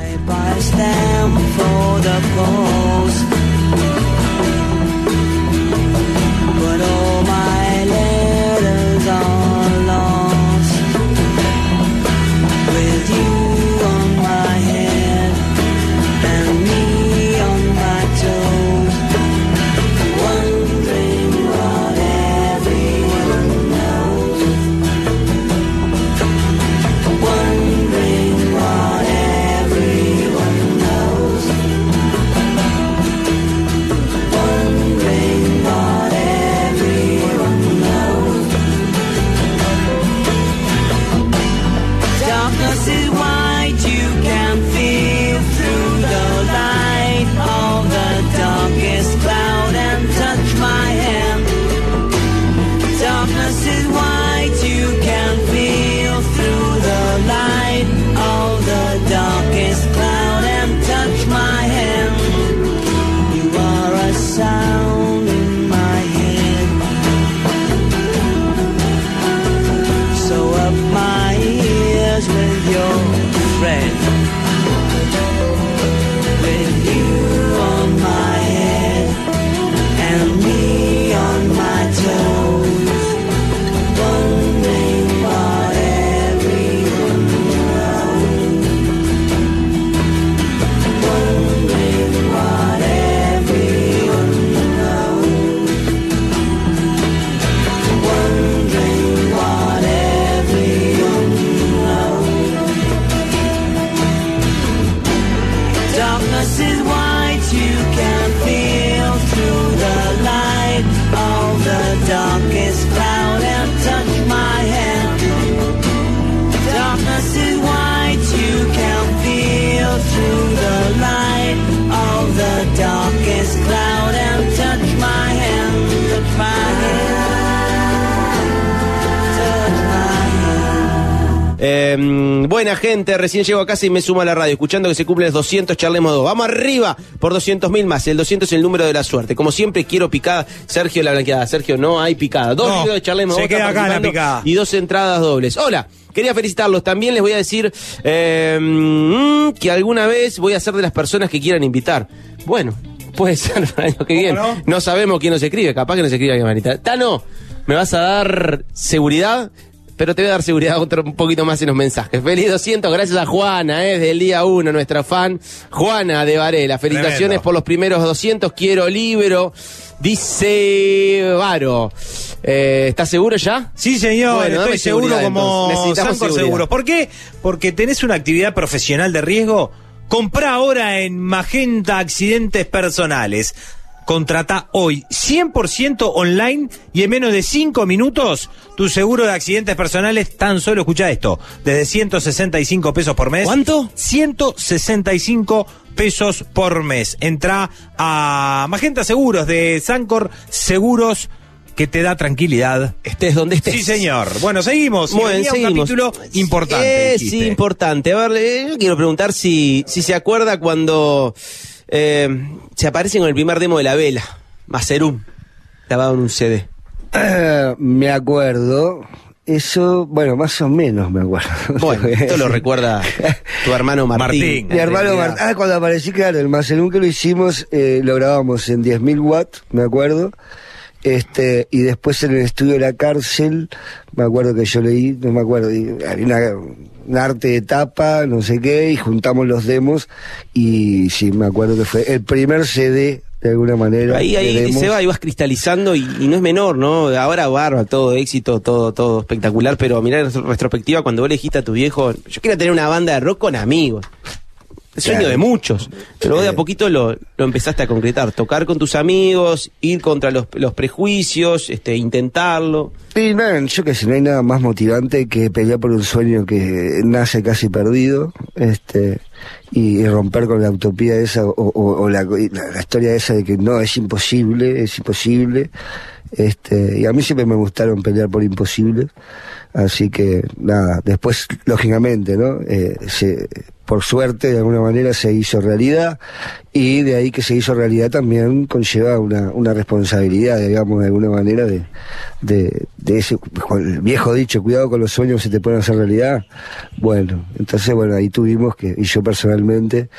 Buena gente, recién llego a casa y me sumo a la radio, escuchando que se cumplen los 200, charlemos 2. Vamos arriba por 200.000 más. El 200 es el número de la suerte. Como siempre, quiero picada. Sergio, la blanqueada. Sergio, no hay picada. 2 videos de charlemos 2. Se queda acá la picada. Y 2 entradas dobles. Hola, quería felicitarlos. También les voy a decir que alguna vez voy a ser de las personas que quieran invitar. Bueno, puede ser para el año que viene. No sabemos quién nos escribe. Capaz que nos escribe alguien, Marita. Tano, ¿me vas a dar seguridad? Pero te voy a dar seguridad un poquito más en los mensajes. Feliz 200, gracias a Juana, desde el día 1, nuestra fan, Juana de Varela. Felicitaciones Tremendo. Por los primeros 200, quiero libro, dice Varo. ¿Estás seguro ya? Sí, señor, bueno, estoy seguro como Sancor seguro. ¿Por qué? Porque tenés una actividad profesional de riesgo. Comprá ahora en Magenta Accidentes Personales. Contratá hoy 100% online y en menos de 5 minutos tu seguro de accidentes personales tan solo, escucha esto, desde 165 pesos por mes. ¿Cuánto? 165 pesos por mes. Entrá a Magenta Seguros de Sancor Seguros, que te da tranquilidad. Estés donde estés. Sí, señor. Bueno, seguimos. Bueno, seguimos. Un capítulo importante. Sí, importante. A ver, yo quiero preguntar si se acuerda cuando... se aparece con el primer demo de La Vela, Maserum, grabado en un CD. Me acuerdo. Eso, bueno, más o menos me acuerdo. Bueno, esto lo recuerda tu hermano Martín. Mi hermano Martín. Cuando aparecí, claro, el Maserum que lo hicimos, lo grabamos en 10.000 watts, me acuerdo. Y después en el estudio de La Cárcel, me acuerdo que yo leí, no me acuerdo, había un arte de tapa, no sé qué, y juntamos los demos, y sí, me acuerdo que fue el primer CD, de alguna manera. Ahí se va, ibas cristalizando, y no es menor, ¿no? Ahora barba, todo éxito, todo espectacular, pero mirá en retrospectiva, cuando vos elegiste a tu viejo, yo quería tener una banda de rock con amigos. el sueño de muchos, pero vos de a poquito lo empezaste a concretar, tocar con tus amigos, ir contra los prejuicios, intentarlo. Sí, no, yo que sé, no hay nada más motivante que pelear por un sueño que nace casi perdido, y romper con la utopía esa o la historia esa de que no, es imposible, y a mí siempre me gustaron pelear por imposibles, así que nada, después lógicamente, ¿no? Por suerte, de alguna manera se hizo realidad, y de ahí que se hizo realidad también conlleva una responsabilidad, digamos, de alguna manera, de ese el viejo dicho, cuidado con los sueños, se te pueden hacer realidad. Bueno, entonces, ahí tuvimos que, y yo personalmente,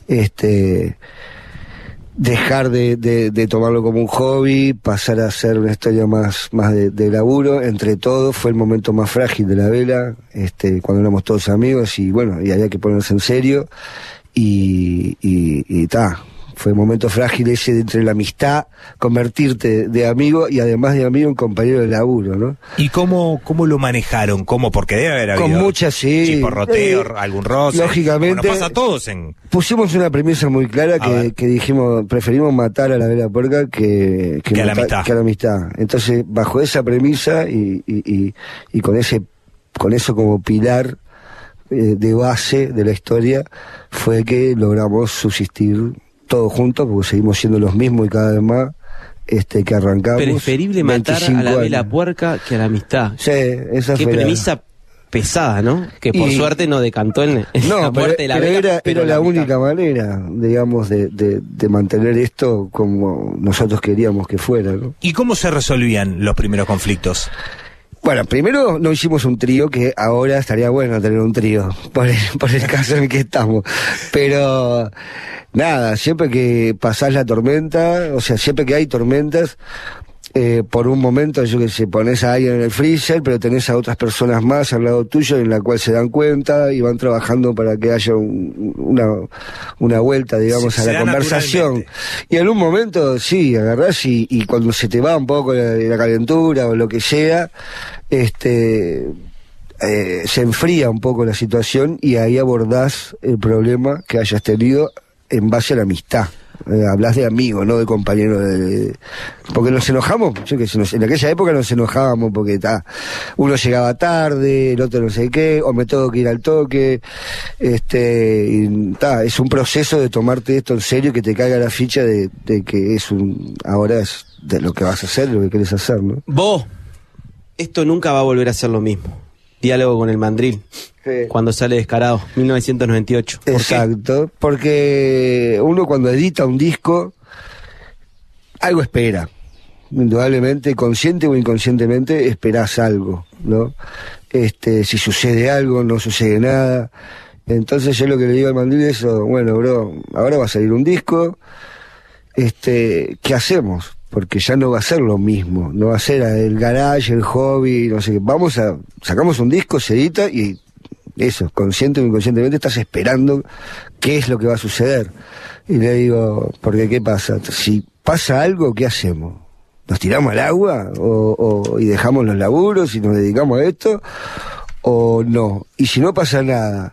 dejar de tomarlo como un hobby, pasar a hacer una historia más de laburo. Entre todos fue el momento más frágil de la vela, cuando éramos todos amigos y había que ponerse en serio y fue un momento frágil ese de entre la amistad, convertirte de amigo y además de amigo en compañero de laburo, ¿no? ¿Y cómo lo manejaron? Porque debe haber habido... Con muchas, sí. Chiporroteo, algún roce. Lógicamente. Bueno, pasa a todos Pusimos una premisa muy clara que dijimos, preferimos matar a la vela puerca que a la amistad. Que a la amistad. Entonces, bajo esa premisa y con eso como pilar de base de la historia, fue que logramos subsistir todos juntos, porque seguimos siendo los mismos y cada vez más que arrancamos. Preferible matar a la vela puerca que a la amistad. Sí, esa Qué fue premisa pesada, ¿no? Que por suerte no decantó en la muerte de la vela. Era la única manera, digamos, de mantener esto como nosotros queríamos que fuera, ¿no? ¿Y cómo se resolvían los primeros conflictos? Bueno, primero no hicimos un trío, que ahora estaría bueno tener un trío, por el caso en el que estamos. Pero nada, siempre que pasás la tormenta, o sea, siempre que hay tormentas, por un momento, yo que sé, pones a alguien en el freezer, pero tenés a otras personas más al lado tuyo en la cual se dan cuenta y van trabajando para que haya una vuelta, digamos, a la conversación. Y en un momento, sí, agarrás y cuando se te va un poco la calentura o lo que sea, se enfría un poco la situación y ahí abordás el problema que hayas tenido en base a la amistad. Hablas de amigo, no de compañero, porque nos enojamos, en aquella época nos enojábamos porque uno llegaba tarde, el otro no sé qué, o me tengo que ir al toque, es un proceso de tomarte esto en serio, que te caiga la ficha de que ahora es de lo que vas a hacer, lo que querés hacer, ¿no? Vos, esto nunca va a volver a ser lo mismo. Diálogo con el Mandril. Cuando sale Descarado, 1998. Exacto, porque uno cuando edita un disco, algo espera. Indudablemente, consciente o inconscientemente, esperás algo, ¿no? Si sucede algo, no sucede nada. Entonces yo lo que le digo al Mandril es, bueno, bro, ahora va a salir un disco, ¿qué hacemos? Porque ya no va a ser lo mismo, no va a ser el garage, el hobby, no sé qué. Sacamos un disco, se edita y eso, consciente o inconscientemente estás esperando qué es lo que va a suceder. Y le digo, porque ¿qué pasa? Si pasa algo, ¿qué hacemos? ¿Nos tiramos al agua? ¿Y dejamos los laburos y nos dedicamos a esto? ¿O no? Y si no pasa nada,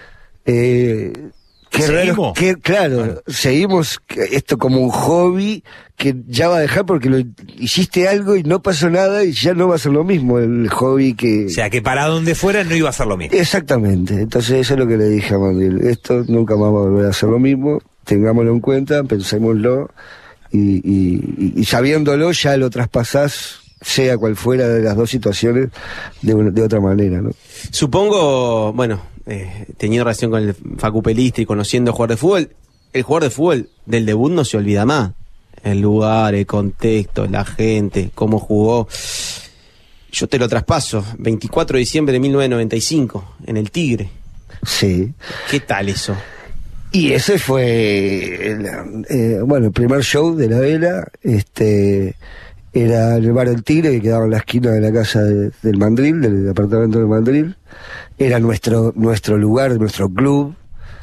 qué raro, claro, seguimos esto como un hobby que ya va a dejar porque hiciste algo y no pasó nada y ya no va a ser lo mismo el hobby que... O sea, que para donde fuera no iba a ser lo mismo. Exactamente, entonces eso es lo que le dije a Mandril, esto nunca más va a volver a ser lo mismo, tengámoslo en cuenta, pensémoslo y sabiéndolo ya lo traspasás, sea cual fuera de las dos situaciones, de otra manera, ¿no? Supongo, teniendo relación con el Facu Pelistri, conociendo jugador de fútbol, el jugador de fútbol del debut no se olvida más. El lugar, el contexto, la gente, cómo jugó. Yo te lo traspaso, 24 de diciembre de 1995, en el Tigre. Sí. ¿Qué tal eso? Y ese fue, el primer show de la vela, era en el bar del Tigre, que quedaba en la esquina de la casa del Mandril, del apartamento del Mandril. Era nuestro lugar, nuestro club.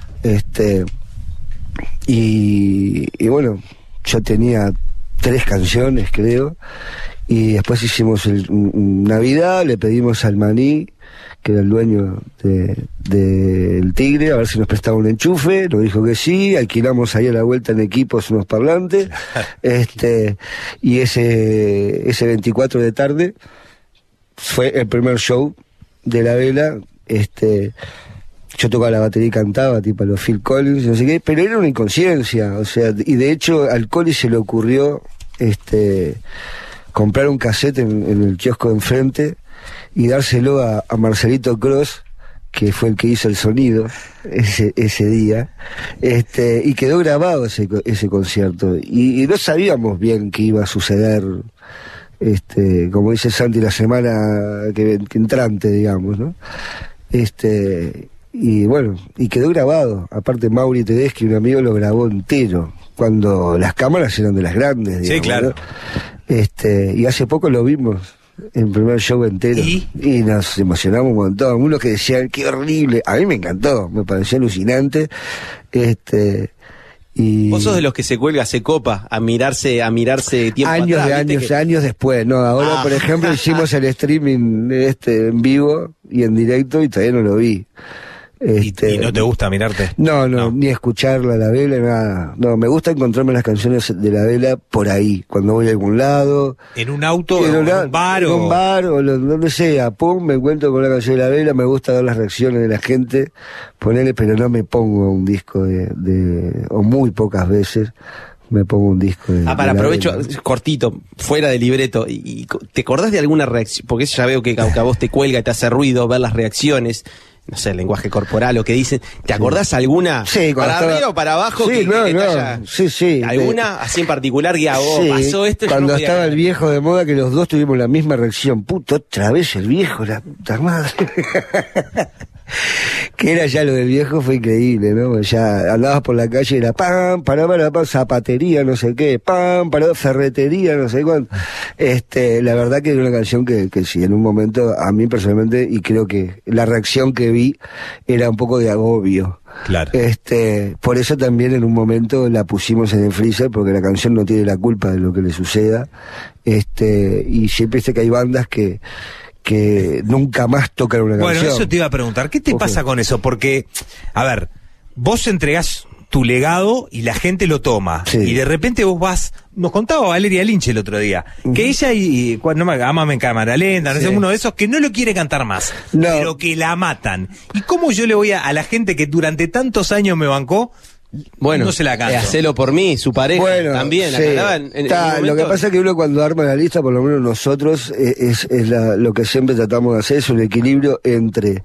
Y bueno, yo tenía 3 canciones, creo. Y después hicimos Navidad, le pedimos al Maní que era el dueño del Tigre, a ver si nos prestaba un enchufe. Nos dijo que sí, alquilamos ahí a la vuelta en equipos unos parlantes. Y ese 24 de tarde fue el primer show de La Vela. Yo tocaba la batería y cantaba, tipo a los Phil Collins, no sé qué, pero era una inconsciencia, o sea, y de hecho al Coli se le ocurrió comprar un cassette en el kiosco de enfrente y dárselo a Marcelito Cross, que fue el que hizo el sonido ese día, y quedó grabado ese concierto, y no sabíamos bien qué iba a suceder, como dice Santi, la semana que entrante, digamos, ¿no? Y bueno, y quedó grabado. Aparte Mauri Tedeschi, un amigo, lo grabó entero cuando las cámaras eran de las grandes, digamos, sí, claro, ¿no? Y hace poco lo vimos en primer show entero y nos emocionamos un montón. Unos que decían qué horrible, a mí me encantó, me pareció alucinante. Y vos sos de los que se cuelga, se copa a mirarse tiempo años atrás, años después, no, ahora por ejemplo hicimos el streaming en vivo y en directo y todavía no lo vi. ¿Y no te gusta mirarte? No, ni escucharla, La Vela, nada. No, me gusta encontrarme las canciones de La Vela por ahí, cuando voy a algún lado. ¿En un auto, en un bar? En un bar, o donde sea, pum, me encuentro con la canción de La Vela, me gusta ver las reacciones de la gente, ponerle, pero no me pongo un disco o muy pocas veces me pongo un disco de... aprovecho, cortito, fuera de libreto, y ¿te acordás de alguna reacción? Porque eso ya veo que a vos te cuelga, te hace ruido ver las reacciones, no sé, el lenguaje corporal, lo que dicen. ¿Te acordás alguna? Sí, ¿Para arriba o para abajo? Sí. ¿Alguna así en particular que pasó esto? Cuando estaba el viejo de moda, que los dos tuvimos la misma reacción. Puto, otra vez el viejo, la puta madre. Que era ya lo del viejo, fue increíble, ¿no? Ya andabas por la calle y era pam, para, zapatería, no sé qué, pam, para, ferretería, no sé cuánto. La verdad que era una canción que sí, en un momento, a mí personalmente, y creo que la reacción que vi era un poco de agobio. Claro. Por eso también en un momento la pusimos en el freezer, porque la canción no tiene la culpa de lo que le suceda. Y siempre que hay bandas que nunca más tocan una canción. Bueno, eso te iba a preguntar, ¿qué te pasa con eso? Porque, a ver, vos entregás tu legado y la gente lo toma, y de repente vos vas, nos contaba Valeria Lynch el otro día, que ella Ámame en cámara lenta, no sé, uno de esos que no lo quiere cantar más, pero que la matan. ¿Y cómo yo le voy a la gente que durante tantos años me bancó? Bueno, no se la canto. Hacelo por mí, su pareja también. Sí. Lo que pasa es que uno cuando arma la lista, por lo menos nosotros, lo que siempre tratamos de hacer es un equilibrio entre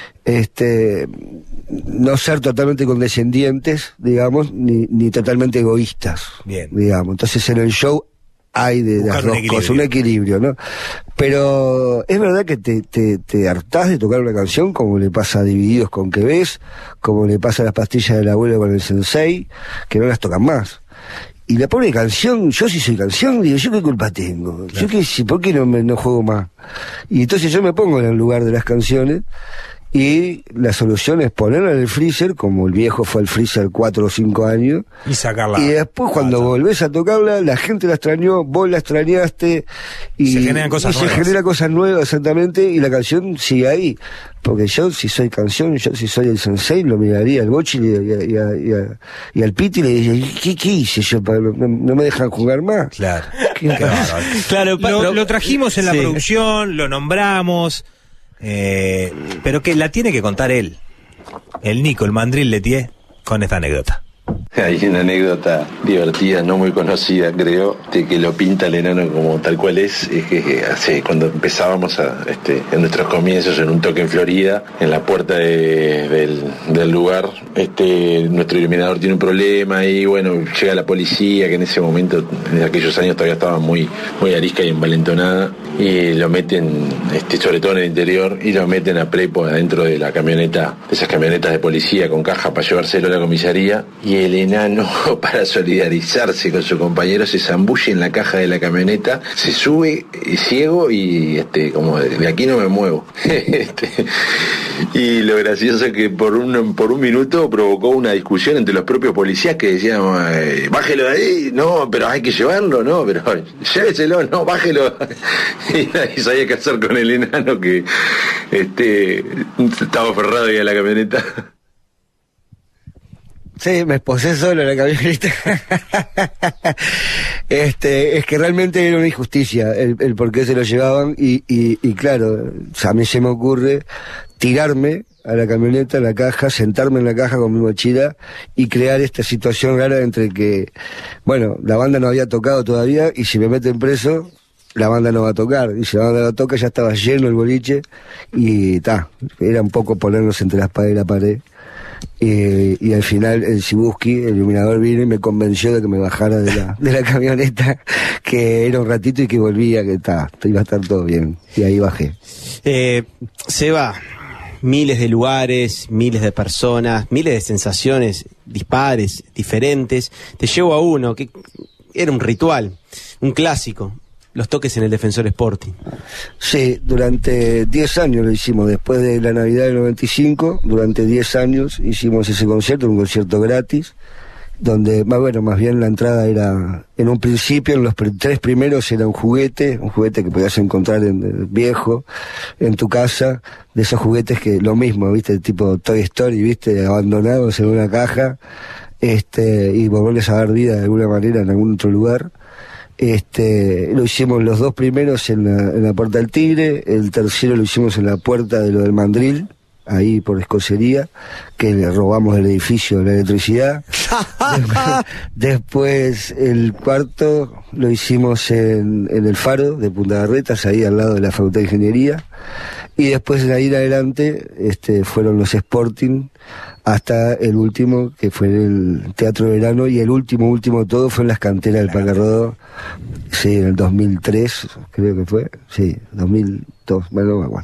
no ser totalmente condescendientes, digamos, ni totalmente egoístas. Bien. Digamos. Entonces en el show hay de las dos cosas, un equilibrio, ¿no? Pero es verdad que te hartás de tocar una canción, como le pasa a Divididos con Que Ves, como le pasa a Las Pastillas del Abuelo con el Sensei, que no las tocan más. Y la pobre canción, yo sí soy canción, digo, ¿yo qué culpa tengo? Claro. ¿Por qué no juego más? Y entonces yo me pongo en el lugar de las canciones, y la solución es ponerla en el freezer, como el viejo fue al freezer 4 o 5 años, y sacarla. Y después cuando volvés a tocarla, la gente la extrañó, vos la extrañaste, y se generan cosas nuevas. Se genera cosas nuevas, exactamente, y la canción sigue ahí. Porque yo, si soy canción, yo si soy el Sensei, lo miraría al Bochi y al Piti y le diría, ¿qué hice yo? No me dejan jugar más. Claro. Claro, lo trajimos en la producción, lo nombramos, pero que la tiene que contar él, el Nico, el mandril Letier, con esta anécdota. Hay una anécdota divertida, no muy conocida, creo, de que lo pinta el enano como tal cual es que hace, cuando empezábamos en nuestros comienzos en un toque en Florida, en la puerta del lugar, nuestro iluminador tiene un problema y bueno, llega la policía, que en ese momento, en aquellos años todavía estaba muy, muy arisca y envalentonada, y lo meten, sobre todo en el interior, y lo meten a prepo adentro de la camioneta, de esas camionetas de policía con caja para llevárselo a la comisaría, y el enano, para solidarizarse con su compañero, se zambulle en la caja de la camioneta, se sube ciego y como de aquí no me muevo. Y lo gracioso es que por un minuto provocó una discusión entre los propios policías que decían, bájelo de ahí, no, pero hay que llevarlo, no, pero lléveselo, no, bájelo. Y nadie sabía qué hacer con el enano, que Estaba aferrado ahí a la camioneta. Sí, me posé solo en la camioneta. Es que realmente era una injusticia el por qué se lo llevaban y claro, a mí se me ocurre tirarme a la camioneta, a la caja, sentarme en la caja con mi mochila y crear esta situación rara entre que, bueno, la banda no había tocado todavía y si me meten preso, la banda no va a tocar. Y si la banda no toca, ya estaba lleno el boliche y era un poco ponernos entre la espada y la pared. Y al final el Sibuski, el iluminador, vino y me convenció de que me bajara de la camioneta, que era un ratito y que volvía, que iba a estar todo bien. Y ahí bajé. Seba, miles de lugares, miles de personas, miles de sensaciones dispares, diferentes. Te llevo a uno que era un ritual, un clásico. Los toques en el Defensor Sporting. Sí, durante 10 años lo hicimos, después de la Navidad del 95, durante 10 años hicimos ese concierto, un concierto gratis, donde, más bien la entrada era, en un principio, en los 3 primeros era un juguete que podías encontrar en viejo, en tu casa, de esos juguetes que lo mismo, viste, tipo Toy Story, viste, abandonados en una caja, y volverles a dar vida de alguna manera en algún otro lugar. Lo hicimos los 2 primeros en la Puerta del Tigre, el tercero lo hicimos en la puerta de lo del Mandril, ahí por Escocería, que le robamos el edificio de la electricidad. Después el cuarto lo hicimos en el Faro de Punta Garretas, ahí al lado de la Facultad de Ingeniería, y después de ahí en adelante fueron los Sporting, hasta el último, que fue el Teatro de Verano, y el último todo fue en las canteras del Parque Rodó, sí, en el 2003, creo que fue, sí, 2002, bueno.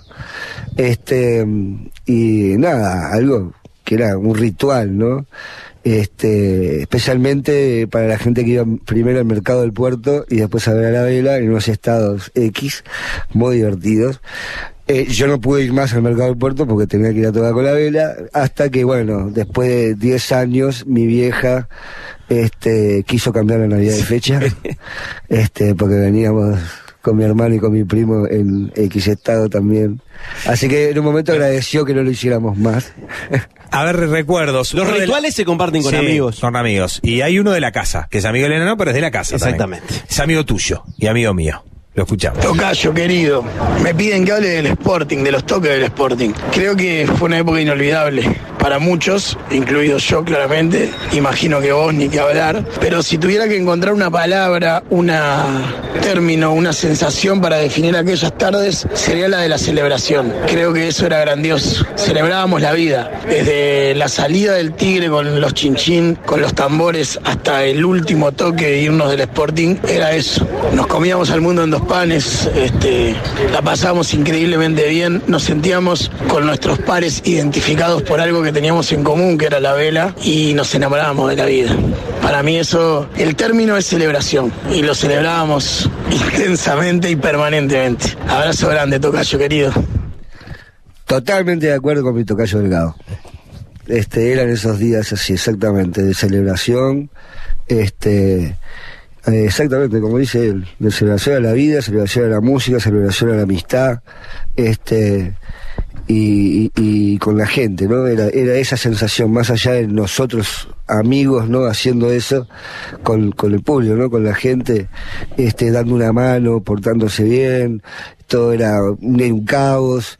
Y nada, algo que era un ritual, ¿no? Especialmente para la gente que iba primero al mercado del puerto y después a ver a la vela en unos estados X, muy divertidos. Yo no pude ir más al mercado del puerto porque tenía que ir a tocar con la vela, hasta que, bueno, después de 10 años, mi vieja quiso cambiar la Navidad de fecha, porque veníamos con mi hermano y con mi primo en X estado también. Así que en un momento agradeció que no lo hiciéramos más. A ver, recuerdos. Los rituales se comparten con amigos. Con amigos. Y hay uno de la casa, que es amigo del enano, pero es de la casa. Exactamente. También. Es amigo tuyo y amigo mío. Lo escuchamos. Tocayo, querido, me piden que hable del Sporting, de los toques del Sporting. Creo que fue una época inolvidable para muchos, incluido yo claramente. Imagino que vos ni que hablar. Pero si tuviera que encontrar una palabra, un término, una sensación para definir aquellas tardes, sería la de la celebración. Creo que eso era grandioso. Celebrábamos la vida. Desde la salida del Tigre con los chinchín, con los tambores, hasta el último toque de irnos del Sporting, era eso. Nos comíamos al mundo en 2 panes, la pasábamos increíblemente bien, nos sentíamos con nuestros pares identificados por algo que teníamos en común, que era la vela, y nos enamorábamos de la vida. Para mí eso, el término es celebración, y lo celebrábamos intensamente y permanentemente. Abrazo grande, tocayo querido. Totalmente de acuerdo con mi tocayo Delgado. Eran esos días así, exactamente, de celebración, exactamente, como dice él, de celebración a la vida, celebración a la música, celebración a la amistad, y con la gente, ¿no? Era esa sensación, más allá de nosotros amigos, ¿no? Haciendo eso con el público, ¿no? Con la gente, dando una mano, portándose bien. Todo era un caos,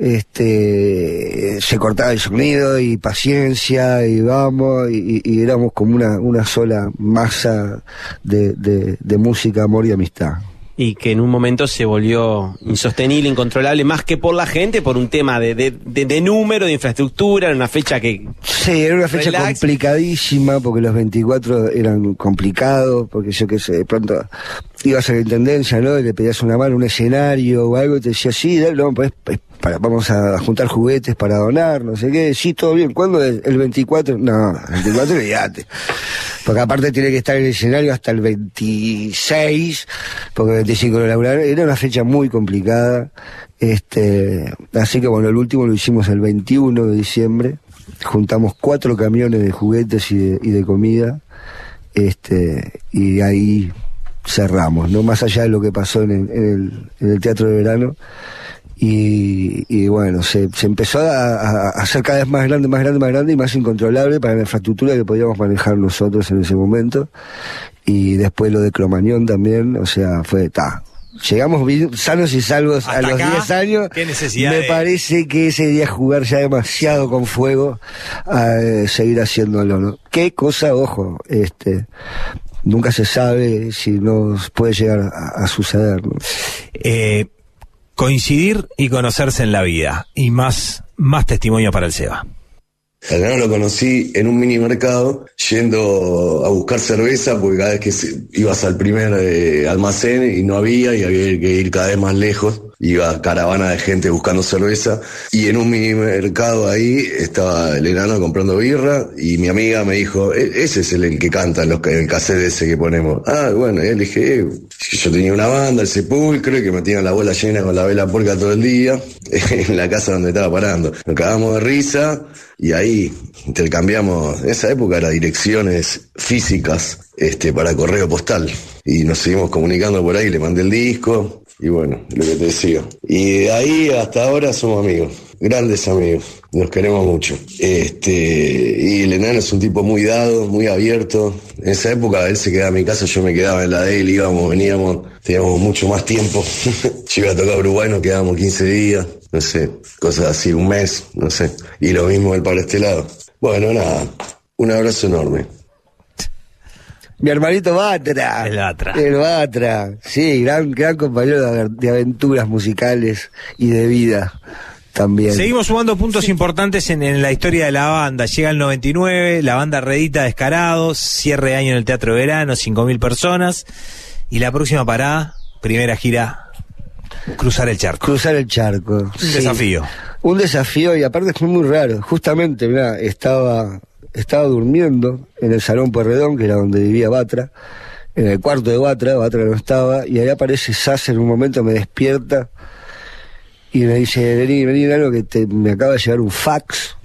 se cortaba el sonido y paciencia y vamos, y éramos como una sola masa de música, amor y amistad. Y que en un momento se volvió insostenible, incontrolable, más que por la gente, por un tema de número, de infraestructura, en una fecha que... Sí, era una fecha complicadísima, porque los 24 eran complicados, porque yo qué sé, de pronto ibas a la intendencia, ¿no? Y le pedías una mano, un escenario o algo, y te decía, sí, no, pues vamos a juntar juguetes para donar, no sé qué, sí, todo bien. ¿Cuándo es? ¿El 24? No, el 24 olvídate. Porque aparte tiene que estar en el escenario hasta el 26, porque el 25 lo laburar. Era una fecha muy complicada. Así que bueno, el último lo hicimos el 21 de diciembre. Juntamos 4 camiones de juguetes y de comida. Y ahí cerramos, ¿no? Más allá de lo que pasó en el Teatro de Verano. Y bueno, se empezó a hacer cada vez más grande y más incontrolable para la infraestructura que podíamos manejar nosotros en ese momento. Y después lo de Cromañón también, o sea, fue llegamos bien, sanos y salvos a los 10 años. ¿Qué necesidad? Me parece que ese día jugar ya demasiado con fuego a seguir haciéndolo, ¿no? Qué cosa, ojo, nunca se sabe si nos puede llegar a suceder, ¿no? Coincidir y conocerse en la vida, y más testimonio para el Seba. Al Enano lo conocí en un mini mercado, yendo a buscar cerveza, porque cada vez que ibas al primer almacén y no había, y había que ir cada vez más lejos, iba caravana de gente buscando cerveza, y en un mini mercado ahí estaba el Enano comprando birra, y mi amiga me dijo, ese es el que canta el cassette ese que ponemos. Ah, bueno, y le dije, yo tenía una banda, el Sepulcro, y que me tenían la bola llena con la vela puerca todo el día, en la casa donde estaba parando. Nos cagamos de risa, y ahí intercambiamos, en esa época era direcciones físicas, para correo postal, y nos seguimos comunicando por ahí, le mandé el disco, y bueno, lo que te decía. Y de ahí hasta ahora somos amigos, grandes amigos, nos queremos mucho. Y el Enano es un tipo muy dado, muy abierto. En esa época él se quedaba en mi casa, yo me quedaba en la de él, íbamos, veníamos, teníamos mucho más tiempo. Yo iba a tocar a Uruguay, nos quedábamos 15 días, no sé, cosas así, un mes, no sé. Y lo mismo él para este lado. Bueno, nada, un abrazo enorme. Mi hermanito Batra. El Batra. Sí, gran compañero de aventuras musicales y de vida también. Seguimos sumando puntos importantes en la historia de la banda. Llega el 99, la banda reedita Descarados, cierre de año en el Teatro Verano, 5.000 personas. Y la próxima parada, primera gira, cruzar el charco. Un desafío. Un desafío, y aparte fue muy raro. Justamente, mirá, estaba durmiendo en el Salón Pueyrredón, que era donde vivía Batra, en el cuarto de Batra no estaba, y ahí aparece Sass en un momento, me despierta y me dice, vení, algo que me acaba de llegar un fax.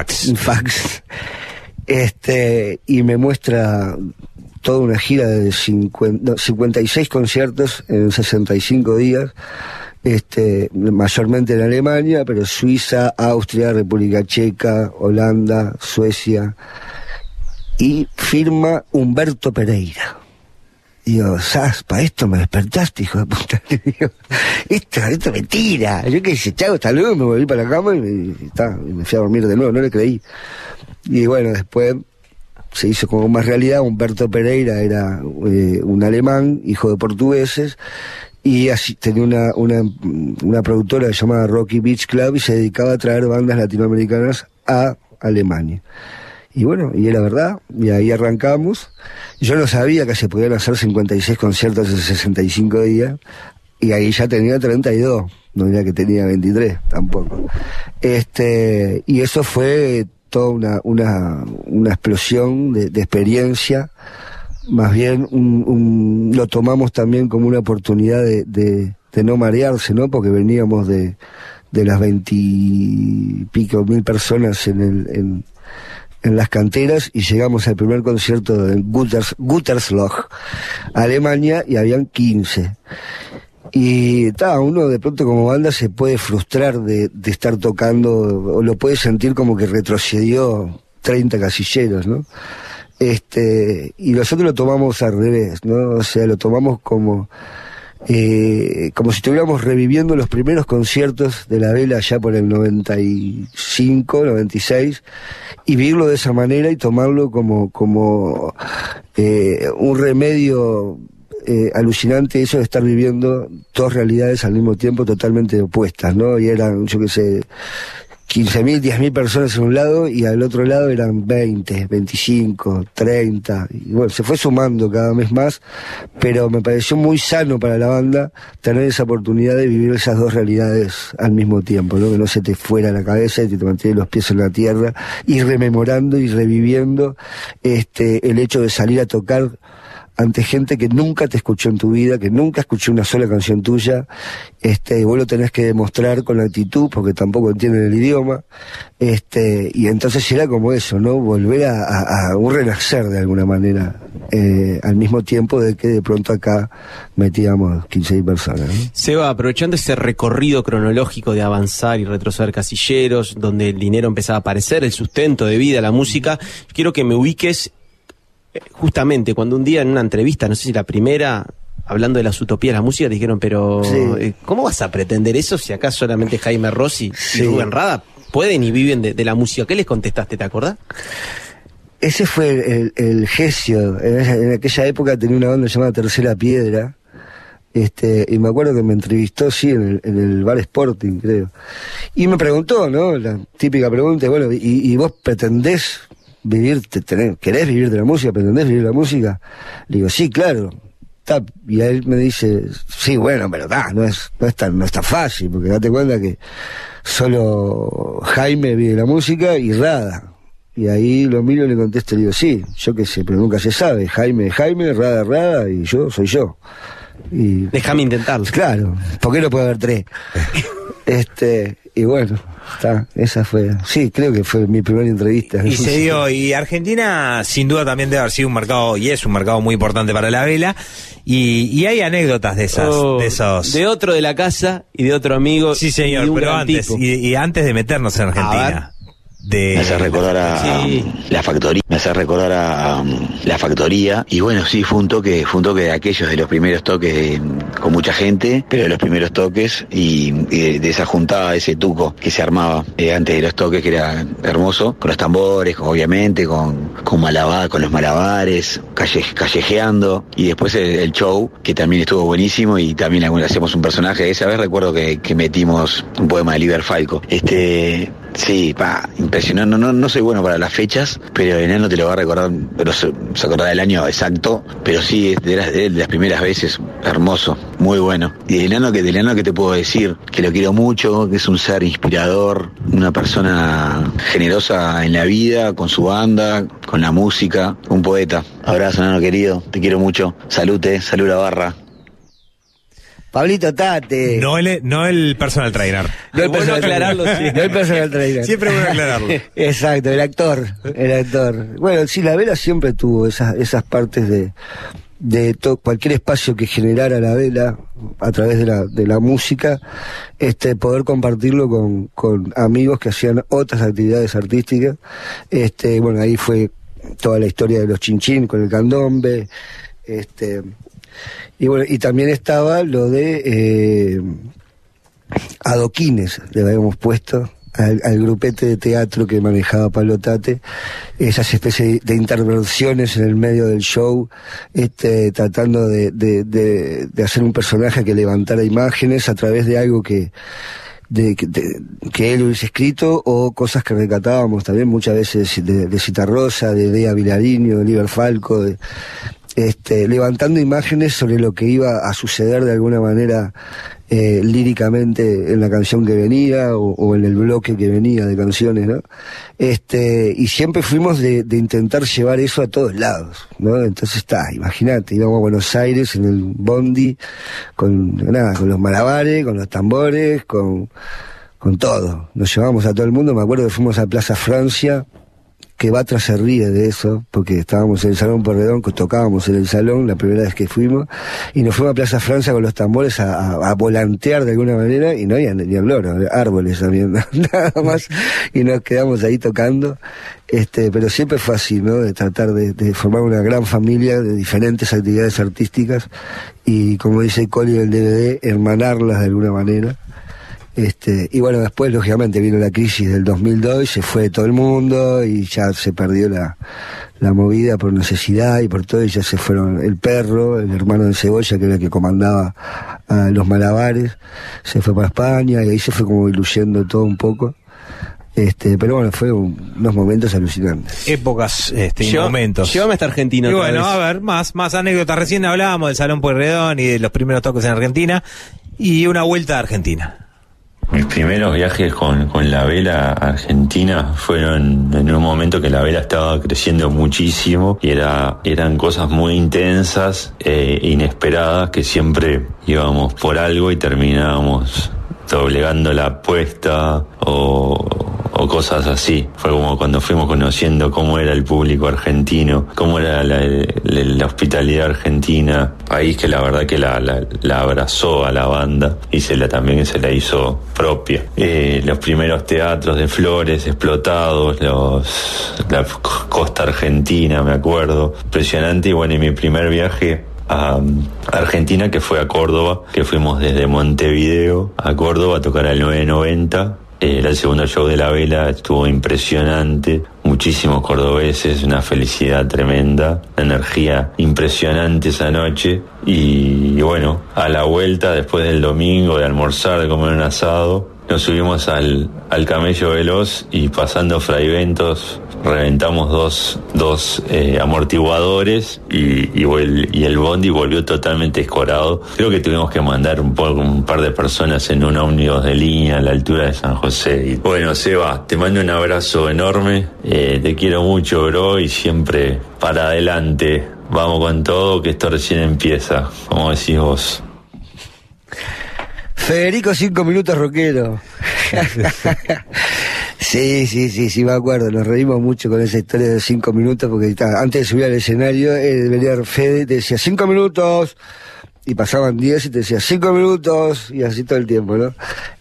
Y me muestra toda una gira de 56 conciertos en 65 días, mayormente en Alemania, pero Suiza, Austria, República Checa, Holanda, Suecia, y firma Humberto Pereira. Digo, Sass, para esto me despertaste, hijo de puta. Digo, esto me tira. Yo que hice, chao, hasta luego, me volví para la cama y me fui a dormir de nuevo, no le creí. Y bueno, después se hizo como más realidad. Humberto Pereira era un alemán, hijo de portugueses, y así tenía una productora llamada Rocky Beach Club, y se dedicaba a traer bandas latinoamericanas a Alemania. Y bueno, y era verdad, y ahí arrancamos. Yo no sabía que se podían hacer 56 conciertos en 65 días, y ahí ya tenía 32, no era que tenía 23 tampoco. Y eso fue toda una explosión de experiencia. Más bien lo tomamos también como una oportunidad de no marearse, ¿no? Porque veníamos de las 20 y pico mil personas en las canteras, y llegamos al primer concierto en Gütersloh, Alemania, y habían 15. Y uno de pronto como banda se puede frustrar de estar tocando, o lo puede sentir como que retrocedió 30 casilleros, ¿no? Y nosotros lo tomamos al revés, ¿no? O sea, lo tomamos como si estuviéramos reviviendo los primeros conciertos de La Vela ya por el 95, 96, y vivirlo de esa manera y tomarlo como un remedio alucinante, eso de estar viviendo dos realidades al mismo tiempo totalmente opuestas, ¿no? Y eran, yo qué sé, 15.000, 10.000 personas en un lado, y al otro lado eran 20, 25, 30, y bueno, se fue sumando cada vez más, pero me pareció muy sano para la banda tener esa oportunidad de vivir esas dos realidades al mismo tiempo, ¿no? Que no se te fuera la cabeza y te mantiene los pies en la tierra, y rememorando y reviviendo el hecho de salir a tocar ante gente que nunca te escuchó en tu vida, que nunca escuchó una sola canción tuya, y vos lo tenés que demostrar con actitud, porque tampoco entienden el idioma, y entonces era como eso, ¿no? Volver a un renacer de alguna manera, al mismo tiempo de que de pronto acá metíamos 15.000 personas, ¿no? Seba, aprovechando ese recorrido cronológico de avanzar y retroceder casilleros, donde el dinero empezaba a aparecer, el sustento de vida, la música, quiero que me ubiques justamente cuando un día en una entrevista, no sé si la primera, hablando de las utopías de la música, te dijeron, pero sí, ¿cómo vas a pretender eso si acá solamente Jaime Rossi y Rubén Rada pueden y viven de la música? ¿Qué les contestaste, te acordás? Ese fue el gesio. En aquella época tenía una banda llamada Tercera Piedra, y me acuerdo que me entrevistó, en el bar Sporting, creo. Y me preguntó, ¿no? La típica pregunta, bueno, ¿y vos pretendés vivir, querés vivir de la música, pretendés vivir de la música? Le digo, sí, claro. Y él me dice, sí, bueno, pero no es tan fácil, porque date cuenta que solo Jaime vive de la música y Rada. Y ahí lo miro y le contesto, le digo, sí, yo qué sé, pero nunca se sabe. Jaime es Jaime, Rada es Rada, y yo soy yo. Y déjame intentarlo. Claro, ¿por qué no puede haber tres? Y bueno, esa fue, sí, creo que fue mi primera entrevista. Y se dio, y Argentina sin duda también debe haber sido un mercado, y es un mercado muy importante para la vela, y hay anécdotas de esos. De otro de la casa y de otro amigo. Sí, señor, pero antes, y antes de meternos en Argentina. Me hace recordar a la factoría, la factoría, y bueno, sí, fue un toque de aquellos, de los primeros toques con mucha gente, pero de los primeros toques y de esa juntada, ese tuco que se armaba antes de los toques, que era hermoso, con los tambores, obviamente, con los malabares, callejeando, y después el show, que también estuvo buenísimo, y también hacemos un personaje. Esa vez recuerdo que metimos un poema de Liber Falco. Sí, impresionante. No soy bueno para las fechas, pero el enano te lo va a recordar, pero se acordará del año exacto, pero sí, de las primeras veces, hermoso, muy bueno. Y del enano que te puedo decir, que lo quiero mucho, que es un ser inspirador, una persona generosa en la vida, con su banda, con la música, un poeta. Abrazo, enano querido, te quiero mucho. Salute, salud la barra. Pablito Tate. No el personal trainer. No el personal aclararlo, sí. No el personal trainer. Siempre bueno aclararlo. Exacto, el actor. Bueno, sí, la vela siempre tuvo esas partes de cualquier espacio que generara la vela a través de la música, poder compartirlo con amigos que hacían otras actividades artísticas. Bueno, ahí fue toda la historia de los Chinchín con el candombe, y bueno, y también estaba lo de adoquines, le habíamos puesto al grupete de teatro que manejaba Pablo Tate, esas especies de intervenciones en el medio del show, tratando de hacer un personaje que levantara imágenes a través de algo que él hubiese escrito, o cosas que rescatábamos también muchas veces de Citarrosa, de Dea Vilariño, de Liber Falco, levantando imágenes sobre lo que iba a suceder de alguna manera líricamente en la canción que venía o en el bloque que venía de canciones, ¿no? Y siempre fuimos de intentar llevar eso a todos lados, ¿no? Entonces imagínate, íbamos a Buenos Aires en el bondi con los malabares, con los tambores, con todo. Nos llevamos a todo el mundo. Me acuerdo que fuimos a Plaza Francia, que Batra se ríe de eso, porque estábamos en el Salón Porredón, que tocábamos en el salón la primera vez que fuimos, y nos fuimos a Plaza Francia con los tambores a volantear de alguna manera, y no había ni flor, árboles también, nada más, y nos quedamos ahí tocando, pero siempre fue así, ¿no? De tratar de formar una gran familia de diferentes actividades artísticas, y como dice Coli en el DVD, hermanarlas de alguna manera. Y bueno, después lógicamente vino la crisis del 2002 y se fue todo el mundo y ya se perdió la movida por necesidad y por todo, y ya se fueron el Perro, el hermano de Cebolla, que era el que comandaba a los malabares, se fue para España y ahí se fue como diluyendo todo un poco. Pero bueno, fue unos momentos alucinantes. Épocas, momentos. Llévame hasta Argentina. Y bueno, a ver, más anécdotas. Recién hablábamos del Salón Pueyrredón y de los primeros toques en Argentina, y una vuelta a Argentina. Mis primeros viajes con la vela a Argentina fueron en un momento que la vela estaba creciendo muchísimo y eran cosas muy intensas e inesperadas, que siempre íbamos por algo y terminábamos doblegando la apuesta o cosas así. Fue como cuando fuimos conociendo cómo era el público argentino, cómo era la hospitalidad argentina, país que la verdad que la abrazó a la banda y también se la hizo propia. Los primeros teatros de Flores explotados, la costa argentina, me acuerdo, impresionante. Y bueno, y mi primer viaje a Argentina, que fue a Córdoba, que fuimos desde Montevideo a Córdoba a tocar al 990. Era el segundo show de la vela, estuvo impresionante, muchísimos cordobeses, una felicidad tremenda, una energía impresionante esa noche. Y bueno, a la vuelta, después del domingo, de almorzar, de comer un asado, nos subimos al Camello Veloz y pasando Fraiventos reventamos dos amortiguadores y el bondi volvió totalmente escorado. Creo que tuvimos que mandar un par de personas en un ómnibus de línea a la altura de San José. Y bueno, Seba, te mando un abrazo enorme, te quiero mucho, bro, y siempre para adelante. Vamos con todo, que esto recién empieza, como decís vos. Federico 5 minutos rockero. Sí, me acuerdo, nos reímos mucho con esa historia de 5 minutos, porque antes de subir al escenario, venía Fede y te decía 5 minutos, y pasaban 10 y te decía 5 minutos, y así todo el tiempo, ¿no?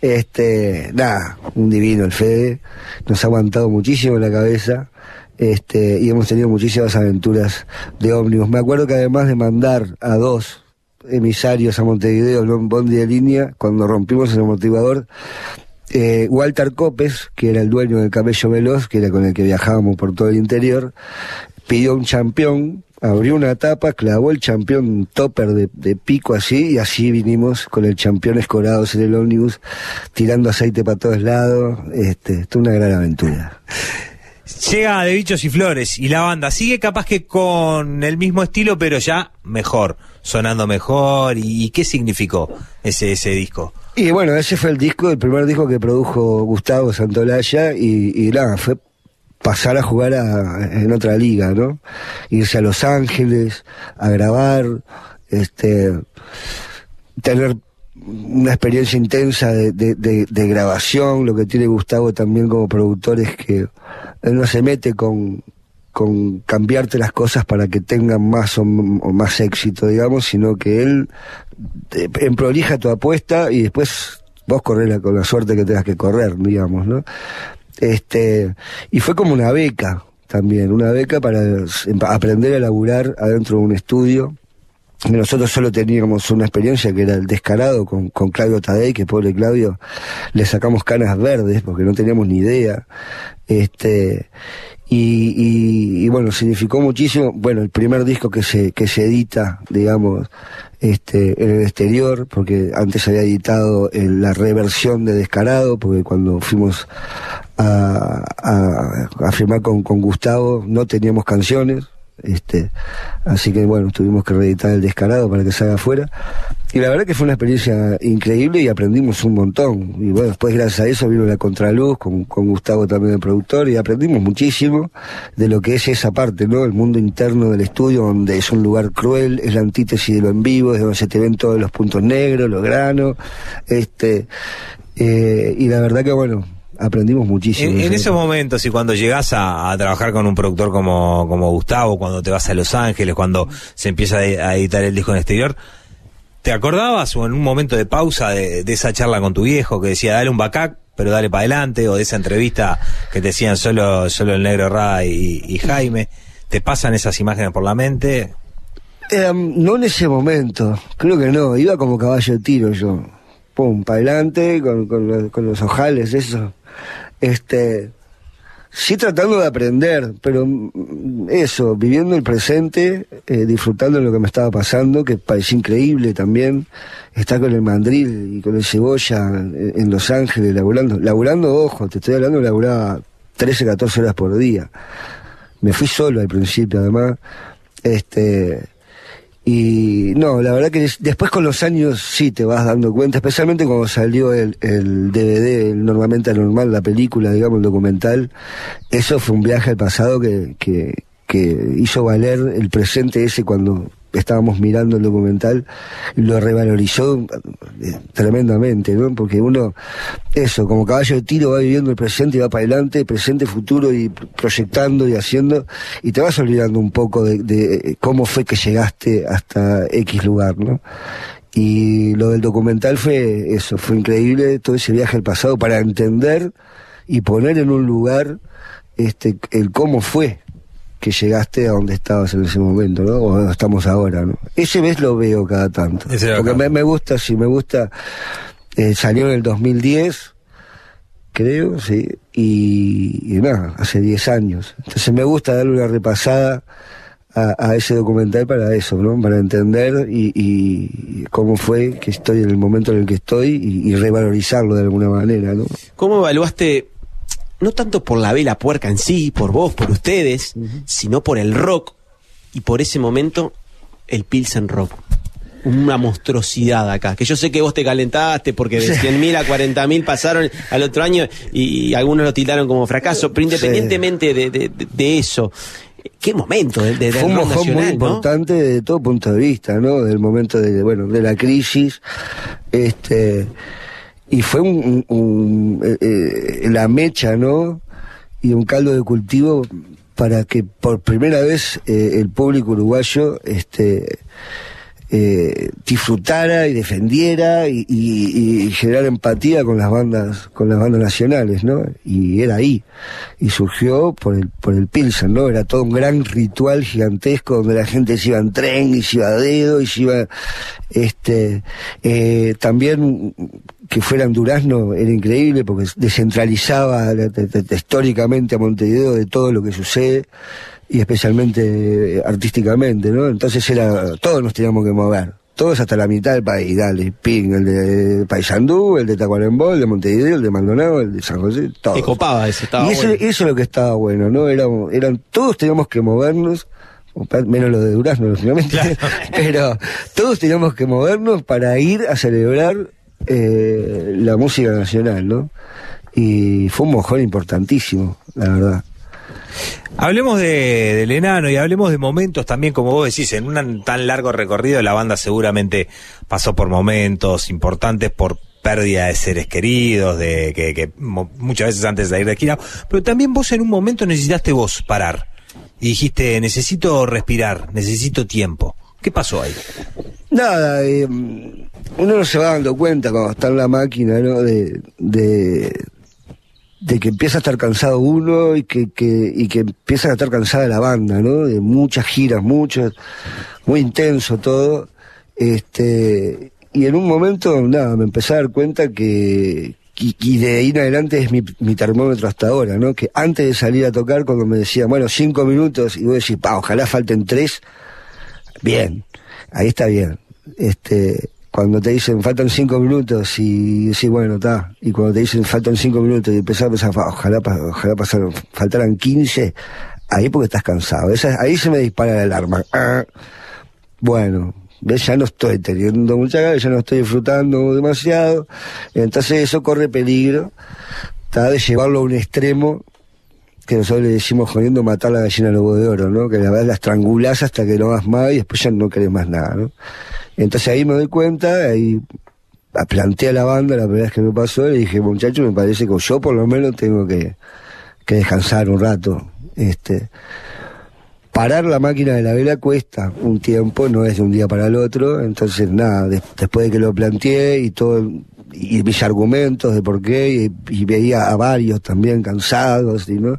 Un divino el Fede, nos ha aguantado muchísimo en la cabeza, y hemos tenido muchísimas aventuras de ómnibus. Me acuerdo que además de mandar a 2 emisarios a Montevideo, en un bondi de línea, cuando rompimos el amortiguador, Walter Copes, que era el dueño del Camello Veloz, que era con el que viajábamos por todo el interior, pidió un champión, abrió una tapa, clavó el champión topper de pico así, y así vinimos con el champión escorados en el ómnibus, tirando aceite para todos lados. Esto es una gran aventura. Llega De Bichos y Flores y la banda sigue capaz que con el mismo estilo, pero ya mejor, sonando mejor. ¿Y qué significó ese disco? Y bueno, ese fue el primer disco que produjo Gustavo Santolaya, y nada, fue pasar a jugar en otra liga, ¿no? Irse a Los Ángeles a grabar, tener una experiencia intensa de grabación. Lo que tiene Gustavo también como productor es que él no se mete con cambiarte las cosas para que tengan más o más éxito, digamos, sino que él prolija tu apuesta y después vos correla con la suerte que tengas que correr, digamos, ¿no? Y fue como una beca también, una beca para aprender a laburar adentro de un estudio. Nosotros solo teníamos una experiencia que era el Descarado con Claudio Tadei, que pobre Claudio le sacamos canas verdes porque no teníamos ni idea. Y bueno, significó muchísimo. Bueno, el primer disco que se edita, digamos, en el exterior, porque antes había editado la reversión de Descarado, porque cuando fuimos a firmar con Gustavo no teníamos canciones. Así que bueno, tuvimos que reeditar el Descarado para que salga afuera, y la verdad que fue una experiencia increíble y aprendimos un montón. Y bueno, después gracias a eso vino La Contraluz con Gustavo también, el productor, y aprendimos muchísimo de lo que es esa parte, ¿no? El mundo interno del estudio, donde es un lugar cruel, es la antítesis de lo en vivo, es donde se te ven todos los puntos negros, los granos, y la verdad que bueno, aprendimos muchísimo. En esos momentos, y cuando llegás a trabajar con un productor como Gustavo, cuando te vas a Los Ángeles, cuando se empieza a editar el disco en el exterior, ¿te acordabas o en un momento de pausa de esa charla con tu viejo que decía dale un backup, pero dale para adelante, o de esa entrevista que te decían solo el Negro Ra y Jaime? ¿Te pasan esas imágenes por la mente? No en ese momento, creo que no, iba como caballo de tiro yo, pum, para adelante, con los ojales, eso. Sí, tratando de aprender, pero eso, viviendo el presente, disfrutando de lo que me estaba pasando, que parecía increíble también, estar con el Mandril y con el Cebolla en Los Ángeles, laburando, ojo, te estoy hablando, laburaba 13, 14 horas por día. Me fui solo al principio, además, Y no, la verdad que después con los años sí te vas dando cuenta, especialmente cuando salió el DVD, el Normalmente Anormal, la película, digamos, el documental. Eso fue un viaje al pasado que hizo valer el presente ese cuando estábamos mirando el documental, lo revalorizó tremendamente, ¿no? Porque uno, eso, como caballo de tiro, va viviendo el presente y va para adelante, presente, futuro, y proyectando y haciendo, y te vas olvidando un poco de cómo fue que llegaste hasta X lugar, ¿no? Y lo del documental fue eso, fue increíble, todo ese viaje al pasado para entender y poner en un lugar el cómo fue que llegaste a donde estabas en ese momento, ¿no? O donde estamos ahora, ¿no? Ese vez lo veo cada tanto. Porque me gusta, salió en el 2010, creo, sí, y nada, hace 10 años. Entonces me gusta darle una repasada a ese documental para eso, ¿no? Para entender y cómo fue que estoy en el momento en el que estoy y revalorizarlo de alguna manera, ¿no? ¿Cómo evaluaste, no tanto por la Vela Puerca en sí, por vos, por ustedes, sino por el rock y por ese momento el Pilsen Rock? Una monstruosidad acá, que yo sé que vos te calentaste porque de 100.000 a 40.000 pasaron al otro año y algunos lo tildaron como fracaso, pero independientemente de eso, qué momento de fue un mojón nacional, muy importante, ¿no? De todo punto de vista, ¿no? Del momento de la crisis, y fue la mecha, ¿no? Y un caldo de cultivo para que por primera vez el público uruguayo disfrutara y defendiera y generara empatía con las bandas nacionales, ¿no? Y era ahí, y surgió por el Pilsen, ¿no? Era todo un gran ritual gigantesco donde la gente se iba en tren y se iba a dedo y se iba también que fuera en Durazno era increíble porque descentralizaba históricamente a Montevideo de todo lo que sucede y especialmente artísticamente, ¿no? Entonces todos nos teníamos que mover, todos hasta la mitad del país, dale, ping, el de Paysandú, el de Tacuarembó, el de Montevideo, el de Maldonado, el de San José, todos. Te copaba ese, estaba y eso, bueno. Eso es lo que estaba bueno, ¿no? Eran todos teníamos que movernos, menos lo de Durazno, lógicamente, claro. Pero todos teníamos que movernos para ir a celebrar la música nacional, ¿no? Y fue un mojón importantísimo, la verdad. Hablemos del enano y hablemos de momentos también, como vos decís, en un tan largo recorrido la banda seguramente pasó por momentos importantes, por pérdida de seres queridos, que muchas veces antes de ir de gira, pero también vos en un momento necesitaste parar y dijiste, necesito respirar, necesito tiempo. ¿Qué pasó ahí? Nada, uno no se va dando cuenta cuando está en la máquina, ¿no? De que empieza a estar cansado uno y que empieza a estar cansada la banda, ¿no? De muchas giras, muy intenso todo. Y en un momento, nada, me empecé a dar cuenta que y de ahí en adelante es mi termómetro hasta ahora, ¿no? Que antes de salir a tocar, cuando me decían, bueno, 5 minutos, y vos decís, ojalá falten 3, bien, ahí está bien. Cuando te dicen faltan 5 minutos y decís, bueno, está, y cuando te dicen faltan 5 minutos y empezás a pensar, ojalá faltaran 15, ahí porque estás cansado. Ahí se me dispara la alarma. Bueno, ¿ves? Ya no estoy teniendo mucha ganas, ya no estoy disfrutando demasiado, entonces eso corre peligro, de llevarlo a un extremo que nosotros le decimos jodiendo matar la gallina al huevo de oro, ¿no? Que la verdad la estrangulás hasta que no vas más y después ya no querés más nada, ¿no? Entonces ahí me doy cuenta, ahí planteé a la banda la primera vez que me pasó y le dije, muchachos, me parece que yo por lo menos tengo que descansar un rato. Parar la máquina de la vela cuesta un tiempo, no es de un día para el otro, entonces nada, después de que lo planteé y todo, y mis argumentos de por qué, y veía a varios también cansados, ¿no?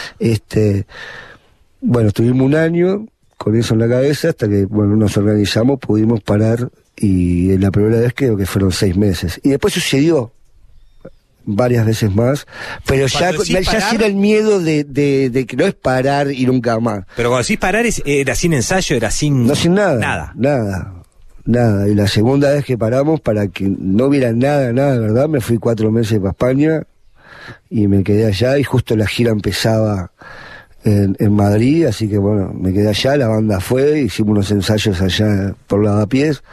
Bueno, estuvimos un año con eso en la cabeza hasta que, bueno, nos organizamos, pudimos parar, y la primera vez creo que fueron 6 meses. Y después sucedió varias veces más, pero ya era el miedo de que no es parar y nunca más. Pero cuando decís parar, ¿era sin ensayo, era sin...? No, sin nada. Nada. Y la segunda vez que paramos, para que no hubiera nada, de verdad, me fui 4 meses para España y me quedé allá, y justo la gira empezaba en Madrid, así que bueno, me quedé allá, la banda fue, hicimos unos ensayos allá por Lavapiés,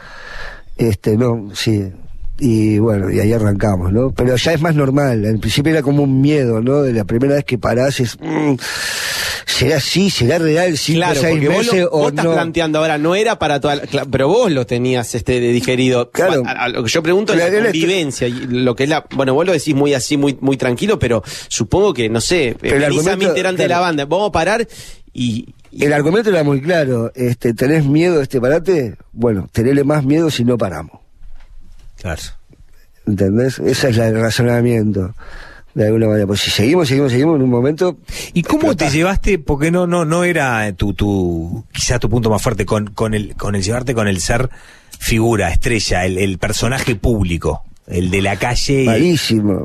y bueno, y ahí arrancamos, ¿no? Pero ya es más normal, al principio era como un miedo, ¿no? De la primera vez que parás es, ¿será así? ¿Será real? Claro, porque vos estás planteando ahora, no era para toda pero vos lo tenías digerido. Claro. A lo que yo pregunto es la convivencia, y lo que es bueno, vos lo decís muy así, muy tranquilo, pero supongo que, no sé, venís a mí delante de la banda, vamos a parar y... El argumento era muy claro, ¿tenés miedo de parate? Bueno, tenele más miedo si no paramos. Claro. ¿Entendés? Ese es el razonamiento. De alguna manera. Pues si seguimos en un momento. ¿Y cómo te llevaste? Porque no era quizás tu punto más fuerte con el llevarte con el ser figura, estrella, el personaje público, el de la calle. Malísimo.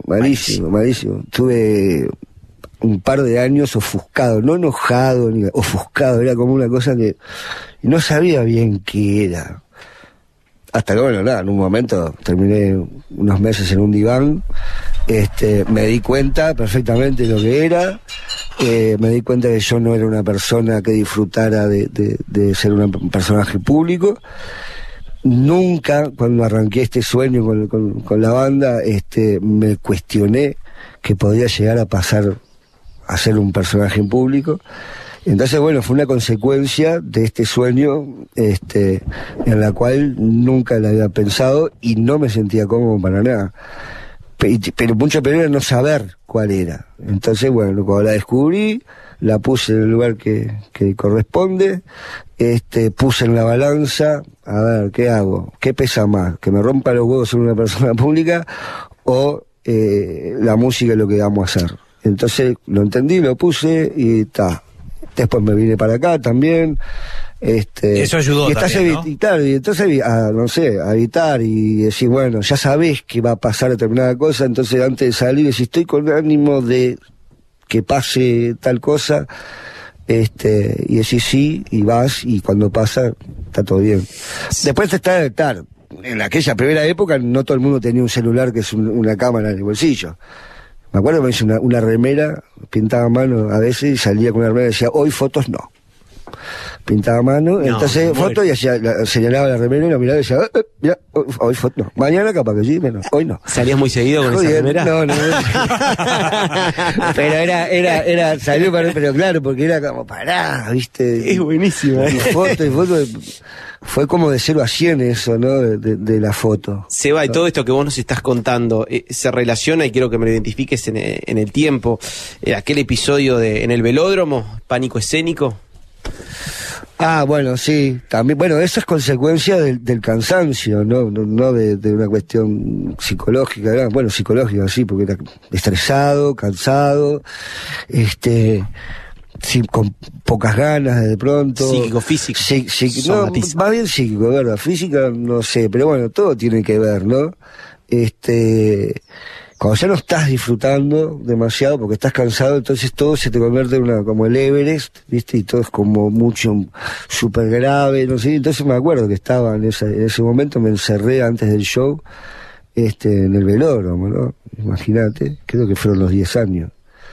Tuve un par de años ofuscado, no enojado, ni ofuscado, era como una cosa que no sabía bien qué era. Hasta que, bueno, nada, en un momento terminé unos meses en un diván, me di cuenta perfectamente de lo que era, me di cuenta que yo no era una persona que disfrutara de ser un personaje público. Nunca, cuando arranqué este sueño con la banda, me cuestioné que podía llegar a pasar a ser un personaje en público. Entonces, bueno, fue una consecuencia de este sueño, en la cual nunca la había pensado y no me sentía cómodo para nada. Pero mucho peor era no saber cuál era. Entonces, bueno, cuando la descubrí, la puse en el lugar que corresponde, puse en la balanza, a ver, ¿qué hago? ¿Qué pesa más? ¿Que me rompa los huevos ser una persona pública o la música es lo que vamos a hacer? Entonces, lo entendí, lo puse y está. Después me vine para acá también. Eso ayudó también, ¿no? Y claro, y entonces, a evitar y decir, bueno, ya sabés que va a pasar determinada cosa, entonces antes de salir, si estoy con ánimo de que pase tal cosa, y decís sí, y vas, y cuando pasa, está todo bien. Después está, en aquella primera época, no todo el mundo tenía un celular que es una cámara en el bolsillo. Me acuerdo que me hice una remera, pintaba a mano a veces, y salía con una remera y decía, hoy fotos no. Pintaba a mano, entonces fotos y señalaba la remera y la miraba y decía, mira, hoy fotos no. Mañana capaz que sí, pero hoy no. ¿Salías muy seguido con esa remera? No. Pero era, salió pero claro, porque era como, pará, ¿viste? Es buenísimo. Y foto, fue como de 0 a 100 eso, ¿no? De la foto. Seba, y todo esto que vos nos estás contando, se relaciona, y quiero que me lo identifiques en el tiempo, aquel episodio en el velódromo, pánico escénico. Bueno, sí, también, bueno, eso es consecuencia del cansancio, no de una cuestión psicológica, bueno, psicológica, sí, porque era estresado, cansado, sí, con pocas ganas de pronto. Psíquico, físico. No, más bien psíquico, ¿verdad? Física, no sé, pero bueno, todo tiene que ver, ¿no? Cuando ya no estás disfrutando demasiado porque estás cansado, entonces todo se te convierte en como el Everest, ¿viste? Y todo es como mucho, súper grave, no sé. Entonces me acuerdo que estaba en ese momento, me encerré antes del show, en el velódromo, ¿no? Imagínate, creo que fueron los 10 años.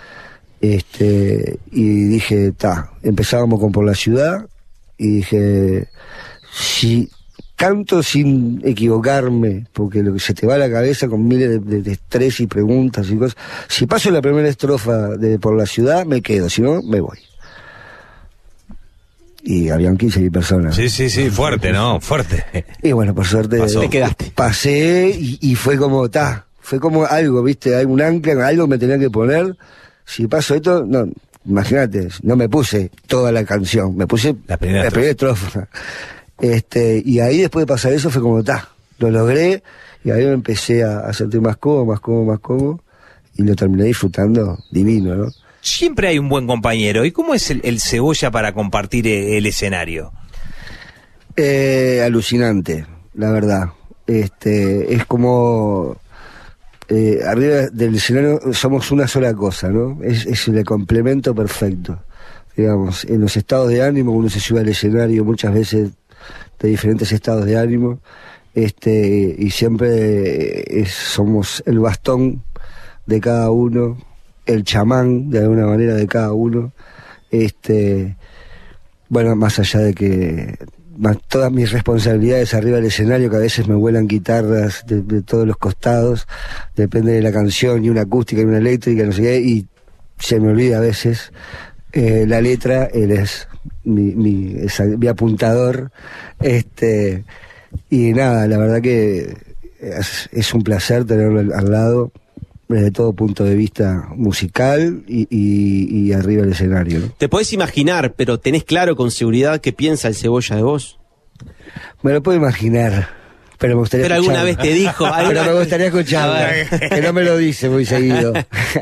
Y dije, empezábamos con Por la Ciudad, y dije, si canto sin equivocarme, porque lo que se te va a la cabeza con miles de estrés y preguntas y cosas, si paso la primera estrofa de Por la Ciudad, me quedo, si no, me voy. Y habían 15.000 personas. Sí, fuerte, ¿no? Fuerte. Y bueno, por suerte te quedaste. Pasé y fue como, fue como algo, ¿viste? Hay un ancla, algo me tenía que poner. Si paso esto, no, imagínate, no me puse toda la canción, me puse la primera estrofa. Y ahí después de pasar eso fue como, lo logré, y ahí me empecé a sentir más cómodo, y lo terminé disfrutando divino, ¿no? Siempre hay un buen compañero. ¿Y cómo es el Cebolla para compartir el escenario? Alucinante, la verdad. Es como... arriba del escenario somos una sola cosa, ¿no? Es el complemento perfecto. Digamos, en los estados de ánimo, uno se sube al escenario muchas veces de diferentes estados de ánimo, y siempre somos el bastón de cada uno, el chamán de alguna manera de cada uno, Bueno, más allá de que todas mis responsabilidades arriba del escenario, que a veces me vuelan guitarras de todos los costados, depende de la canción, y una acústica y una eléctrica, no sé qué, y se me olvida a veces la letra. Él es mi apuntador, y nada, la verdad que es un placer tenerlo al lado desde todo punto de vista musical y arriba del escenario, ¿no? Te podés imaginar, pero ¿tenés claro con seguridad qué piensa el Cebolla de vos? Me lo puedo imaginar, pero me gustaría escucharlo. Alguna vez te dijo. Pero me gustaría escucharlo, que no me lo dice muy seguido.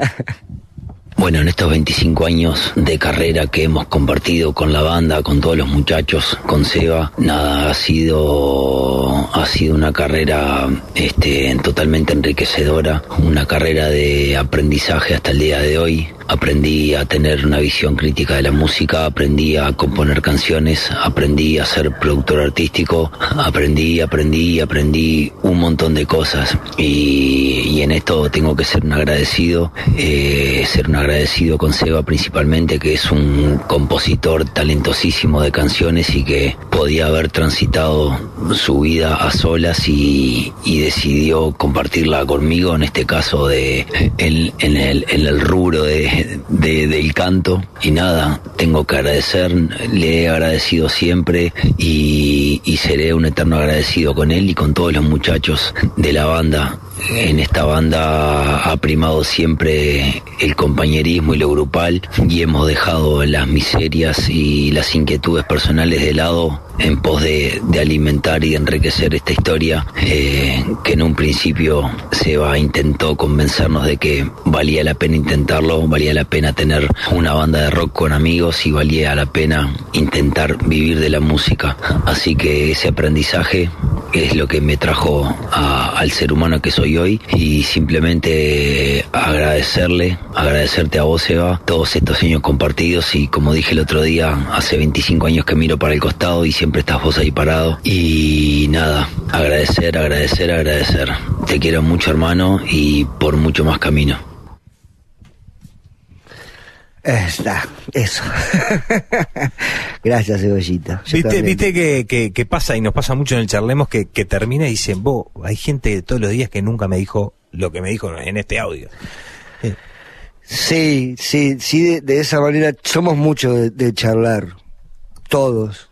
Bueno, en estos 25 años de carrera que hemos compartido con la banda, con todos los muchachos, con Seba, nada, ha sido una carrera totalmente enriquecedora, una carrera de aprendizaje hasta el día de hoy. Aprendí a tener una visión crítica de la música, aprendí a componer canciones, aprendí a ser productor artístico, aprendí un montón de cosas, y en esto tengo que ser un agradecido con Seba principalmente, que es un compositor talentosísimo de canciones y que podía haber transitado su vida a solas y decidió compartirla conmigo, en este caso en el rubro del canto. Y nada, tengo que agradecer, le he agradecido siempre y seré un eterno agradecido con él y con todos los muchachos de la banda. En esta banda ha primado siempre el compañerismo y lo grupal, y hemos dejado las miserias y las inquietudes personales de lado en pos de alimentar y de enriquecer esta historia, que en un principio Seba intentó convencernos de que valía la pena intentarlo, valía la pena tener una banda de rock con amigos y valía la pena intentar vivir de la música. Así que ese aprendizaje es lo que me trajo al ser humano que soy hoy, y simplemente agradecerte a vos, Seba, todos estos años compartidos, y como dije el otro día, hace 25 años que miro para el costado y siempre estás vos ahí parado, y nada, agradecer. Te quiero mucho, hermano, y por mucho más camino. Eso. Gracias, Cebollita. Viste que pasa, y nos pasa mucho en el Charlemos, que termina y dicen, hay gente todos los días que nunca me dijo lo que me dijo en este audio. Sí, de esa manera somos mucho de charlar, todos,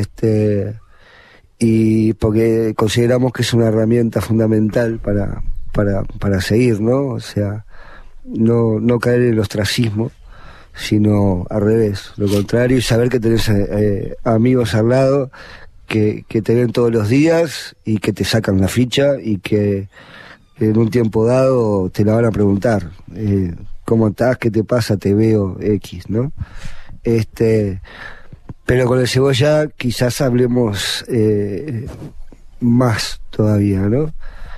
y porque consideramos que es una herramienta fundamental para seguir, ¿no? O sea, no caer en el ostracismo, sino al revés, lo contrario, y saber que tenés amigos al lado que te ven todos los días y que te sacan la ficha, y que en un tiempo dado te la van a preguntar, ¿cómo estás? ¿Qué te pasa? Te veo X, ¿no? Pero con el Cebolla quizás hablemos más todavía, ¿no?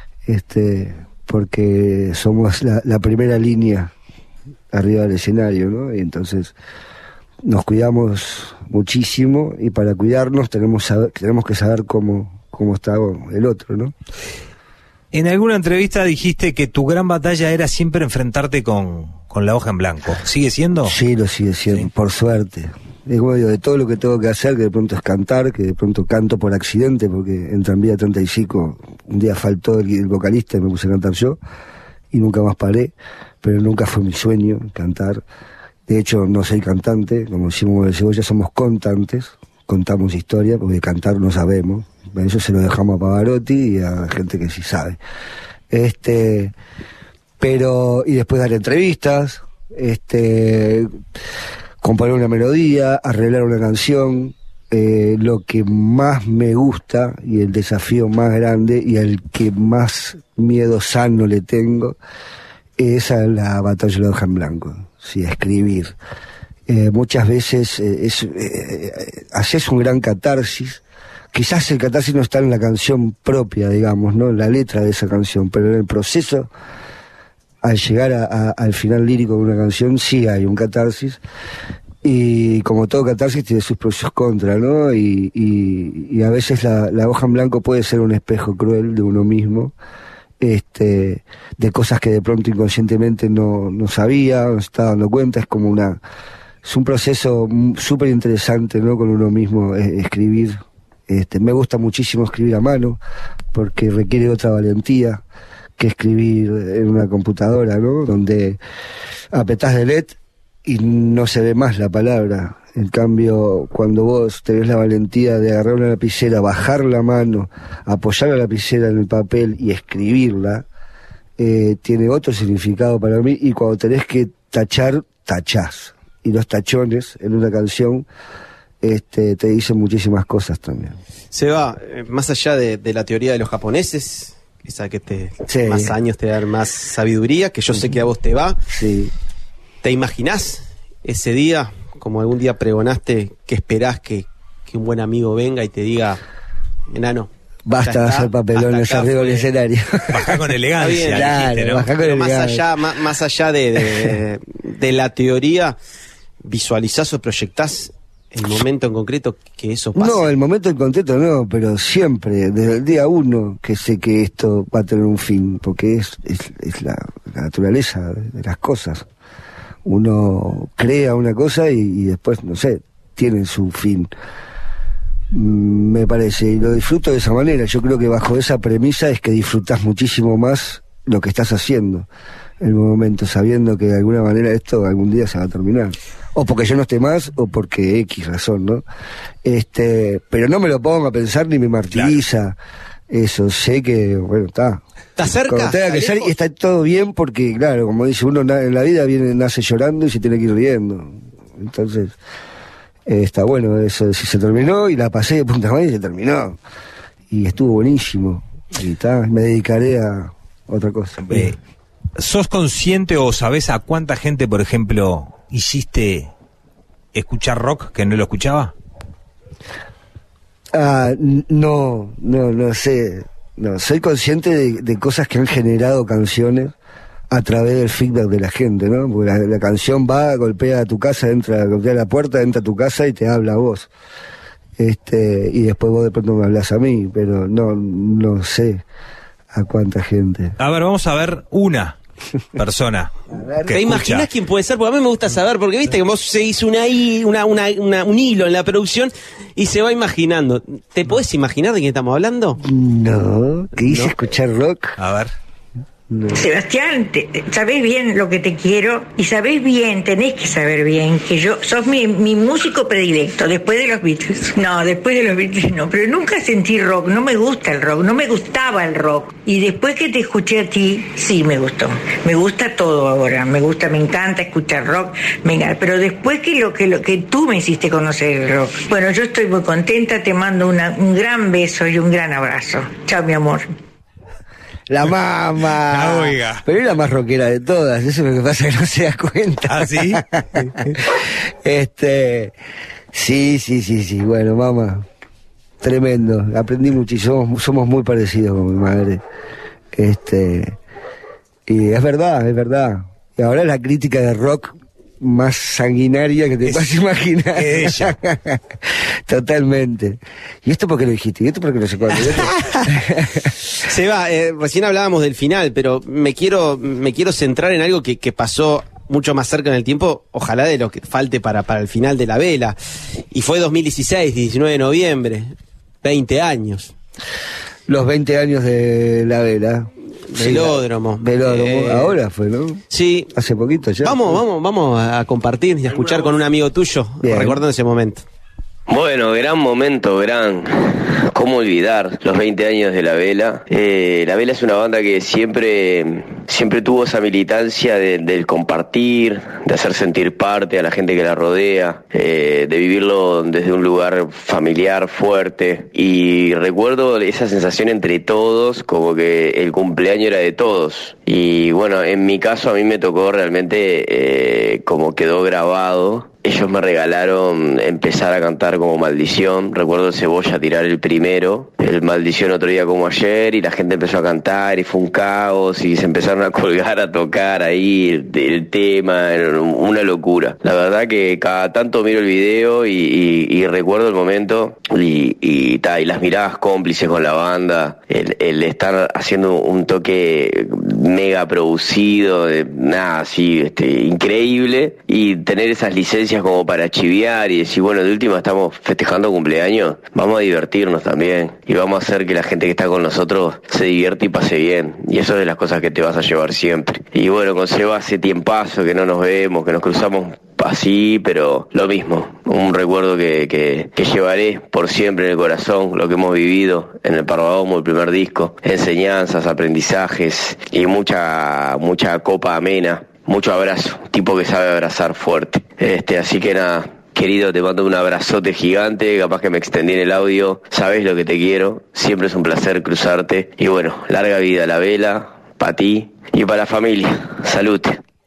Porque somos la primera línea arriba del escenario, ¿no? Y entonces nos cuidamos muchísimo, y para cuidarnos tenemos que saber cómo está el otro, ¿no? En alguna entrevista dijiste que tu gran batalla era siempre enfrentarte con la hoja en blanco. ¿Sigue siendo? Sí, lo sigue siendo, sí. Por suerte. Es como digo, de todo lo que tengo que hacer, que de pronto es cantar, que de pronto canto por accidente, porque en Tranvía 35 un día faltó el vocalista y me puse a cantar yo, y nunca más paré, pero nunca fue mi sueño cantar. De hecho, no soy cantante, como decimos el Cebolla, somos contantes, contamos historia, porque cantar no sabemos. Eso se lo dejamos a Pavarotti y a gente que sí sabe. Pero, y después dar entrevistas, componer una melodía, arreglar una canción. Lo que más me gusta y el desafío más grande y al que más miedo sano le tengo es a la batalla de la hoja en blanco, sí, a escribir. Muchas veces haces un gran catarsis. Quizás el catarsis no está en la canción propia, digamos, ¿no? En la letra de esa canción, pero en el proceso, al llegar al final lírico de una canción, sí hay un catarsis. Y como todo catarsis tiene sus pros y sus contras, ¿no? Y a veces la hoja en blanco puede ser un espejo cruel de uno mismo, de cosas que de pronto inconscientemente no sabía, no se estaba dando cuenta. Es como es un proceso súper interesante, ¿no? Con uno mismo, escribir. Me gusta muchísimo escribir a mano, porque requiere otra valentía que escribir en una computadora, ¿no? Donde apretás delete y no se ve más la palabra. En cambio, cuando vos tenés la valentía de agarrar una lapicera, bajar la mano, apoyar la lapicera en el papel y escribirla, tiene otro significado para mí. Y cuando tenés que tachar, tachás. Y los tachones en una canción te dicen muchísimas cosas también. Seba, más allá de la teoría de los japoneses, esa que más años te da más sabiduría, que yo sé que a vos te va, sí. ¿Te imaginás ese día, como algún día pregonaste, que esperás que un buen amigo venga y te diga, enano, basta de hacer papelones arriba del escenario? Bajá con elegancia, bien, claro, dijiste, ¿no? bajá con elegancia. Más allá de la teoría, ¿visualizás o proyectás el momento en concreto que eso pasa? No, el momento en concreto no, pero siempre, desde el día uno, que sé que esto va a tener un fin, porque es la naturaleza de las cosas. Uno crea una cosa y después, no sé, tiene su fin. Me parece, y lo disfruto de esa manera. Yo creo que bajo esa premisa es que disfrutás muchísimo más lo que estás haciendo en el momento, sabiendo que de alguna manera esto algún día se va a terminar. O porque yo no esté más, o porque X razón, ¿no? Pero no me lo pongo a pensar ni me martiriza. Claro. Eso, sé que, bueno, está. ¿Está cerca? Cuando tenga que salir, está todo bien porque, claro, como dice uno, en la vida nace llorando y se tiene que ir riendo. Entonces, está bueno eso, si se terminó y la pasé de punta madre y se terminó. Y estuvo buenísimo. Y está, me dedicaré a otra cosa. ¿Sos consciente o sabés a cuánta gente, por ejemplo, hiciste escuchar rock que no lo escuchaba? No sé. No, soy consciente de cosas que han generado canciones a través del feedback de la gente, ¿no? Porque la canción va, golpea a tu casa, golpea a la puerta, entra a tu casa y te habla a vos. Y después vos de pronto me hablas a mí, pero no sé a cuánta gente. A ver, vamos a ver una persona. ¿Te imaginas quién puede ser? Porque a mí me gusta saber, porque viste que vos seguís un hilo en la producción y se va imaginando. ¿Te podés imaginar de quién estamos hablando? No, que hice escuchar rock. A ver. No. Sebastián, sabés bien lo que te quiero y sabés bien, tenés que saber bien que sos mi músico predilecto después de los Beatles. No, después de los Beatles no, pero nunca sentí rock, no me gusta el rock, no me gustaba el rock. Y después que te escuché a ti, sí me gustó. Me gusta todo ahora, me encanta escuchar rock, pero después que lo que tú me hiciste conocer el rock. Bueno, yo estoy muy contenta, te mando un gran beso y un gran abrazo. Chao, mi amor. La mamá. Oiga. Pero es la más rockera de todas, eso es lo que pasa, que no se da cuenta. ¿Ah, sí? Sí, bueno, mamá, tremendo, aprendí muchísimo, somos muy parecidos con mi madre. Y es verdad. Y ahora es la crítica de rock más sanguinaria que te puedas imaginar. Ella. Totalmente. ¿Y esto por qué lo dijiste? ¿Y esto por qué no sé cuándo? Seba, recién hablábamos del final, pero me quiero centrar en algo que pasó mucho más cerca en el tiempo, ojalá de lo que falte para el final de la vela. Y fue 2016, 19 de noviembre, 20 años. Los 20 años de la vela. Velódromo. Ahora fue, ¿no? Sí. Hace poquito ya. Vamos a compartir y a escuchar con un amigo tuyo, recordando ese momento. Bueno, gran momento, ¿cómo olvidar los 20 años de La Vela? La Vela es una banda que siempre tuvo esa militancia del compartir, de hacer sentir parte a la gente que la rodea, de vivirlo desde un lugar familiar, fuerte. Y recuerdo esa sensación entre todos, como que el cumpleaños era de todos. Y bueno, en mi caso a mí me tocó realmente como quedó grabado. Ellos me regalaron empezar a cantar como Maldición. Recuerdo el Cebolla tirar el primero, el Maldición otro día como ayer, y la gente empezó a cantar y fue un caos y se empezaron a colgar, a tocar ahí el tema, una locura. La verdad que cada tanto miro el video y recuerdo el momento y las miradas cómplices con la banda, el estar haciendo un toque mega producido, así increíble, y tener esas licencias experiencias como para chiviar y decir, bueno, de última estamos festejando cumpleaños, vamos a divertirnos también y vamos a hacer que la gente que está con nosotros se divierta y pase bien. Y eso es de las cosas que te vas a llevar siempre. Y bueno, con Seba hace tiempazo que no nos vemos, que nos cruzamos así, pero lo mismo, un recuerdo que llevaré por siempre en el corazón, lo que hemos vivido en el Parvadomo, el primer disco, enseñanzas, aprendizajes y mucha copa amena, mucho abrazo, tipo que sabe abrazar fuerte. Así que nada, querido, te mando un abrazote gigante, capaz que me extendí en el audio, sabes lo que te quiero, siempre es un placer cruzarte y bueno, larga vida a la vela, para ti y para la familia, salud.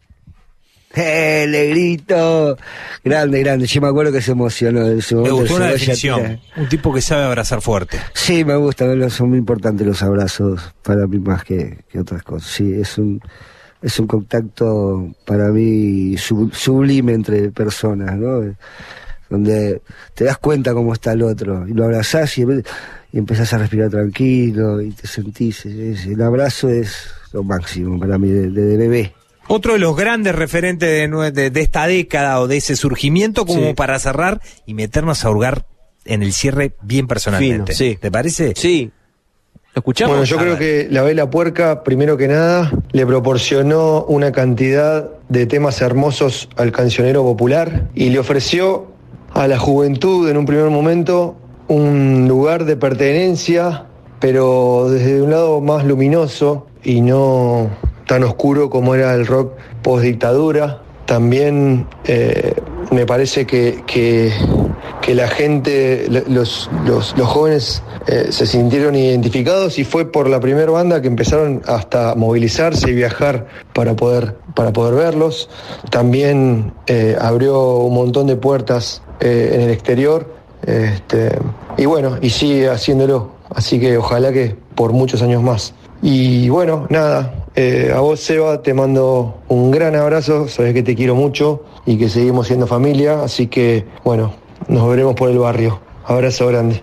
Negrito, grande, yo me acuerdo que se emocionó en ese momento. Me gustó una definición, un tipo que sabe abrazar fuerte. Sí, me gusta, son muy importantes los abrazos para mí más que otras cosas. Sí, es un contacto para mí sublime entre personas, ¿no? Donde te das cuenta cómo está el otro y lo abrazás y empezás a respirar tranquilo y te sentís, el abrazo es lo máximo para mí de bebé. Otro de los grandes referentes de esta década o de ese surgimiento, como para cerrar y meternos a hurgar en el cierre bien personalmente. Fino, sí. ¿Te parece? Sí. ¿Lo escuchamos? Bueno, yo creo que La Vela Puerca, primero que nada, le proporcionó una cantidad de temas hermosos al cancionero popular y le ofreció a la juventud en un primer momento un lugar de pertenencia, pero desde un lado más luminoso y no tan oscuro como era el rock post-dictadura. También me parece que la gente, los jóvenes se sintieron identificados y fue por la primera banda que empezaron hasta movilizarse y viajar para poder verlos. También abrió un montón de puertas en el exterior y bueno, y sigue haciéndolo, así que ojalá que por muchos años más. Y bueno, nada, a vos, Seba, te mando un gran abrazo, sabés que te quiero mucho y que seguimos siendo familia, así que bueno, nos veremos por el barrio. Abrazo grande.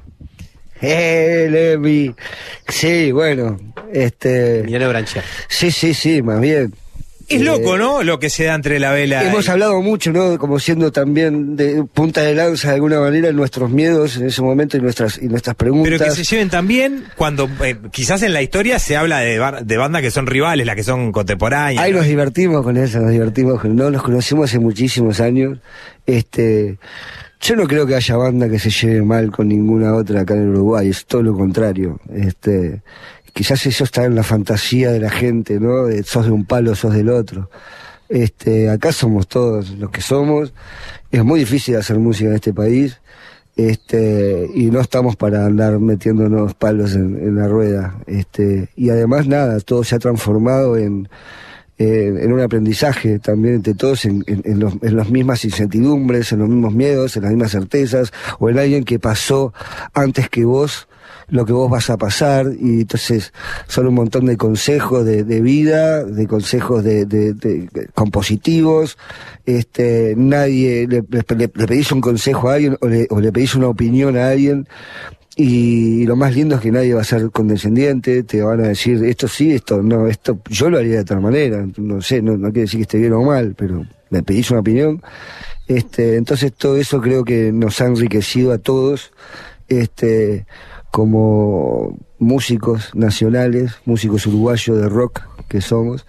Levi. Sí, bueno, Emiliano Branchia. Sí, más bien. Es loco, ¿no? Lo que se da entre La Vela. Hemos hablado mucho, ¿no? Como siendo también de punta de lanza de alguna manera nuestros miedos en ese momento y nuestras preguntas. Pero que se lleven también cuando quizás en la historia se habla de bandas que son rivales, las que son contemporáneas. Ahí nos divertimos con eso, no nos conocemos hace muchísimos años. Yo no creo que haya banda que se lleve mal con ninguna otra acá en Uruguay, es todo lo contrario. Quizás eso está en la fantasía de la gente, ¿no? Sos de un palo, sos del otro. Acá somos todos los que somos. Es muy difícil hacer música en este país. Y no estamos para andar metiéndonos palos en la rueda. Y además nada, todo se ha transformado en un aprendizaje también entre todos, en las mismas incertidumbres, en los mismos miedos, en las mismas certezas, o en alguien que pasó antes que vos lo que vos vas a pasar, y entonces son un montón de consejos de vida, de consejos de compositivos. Nadie le pedís un consejo a alguien o le pedís una opinión a alguien, y lo más lindo es que nadie va a ser condescendiente, te van a decir esto sí, esto no, esto yo lo haría de otra manera, no sé, no quiere decir que esté bien o mal, pero me pedís una opinión. Entonces todo eso creo que nos ha enriquecido a todos, como músicos nacionales, músicos uruguayos de rock que somos.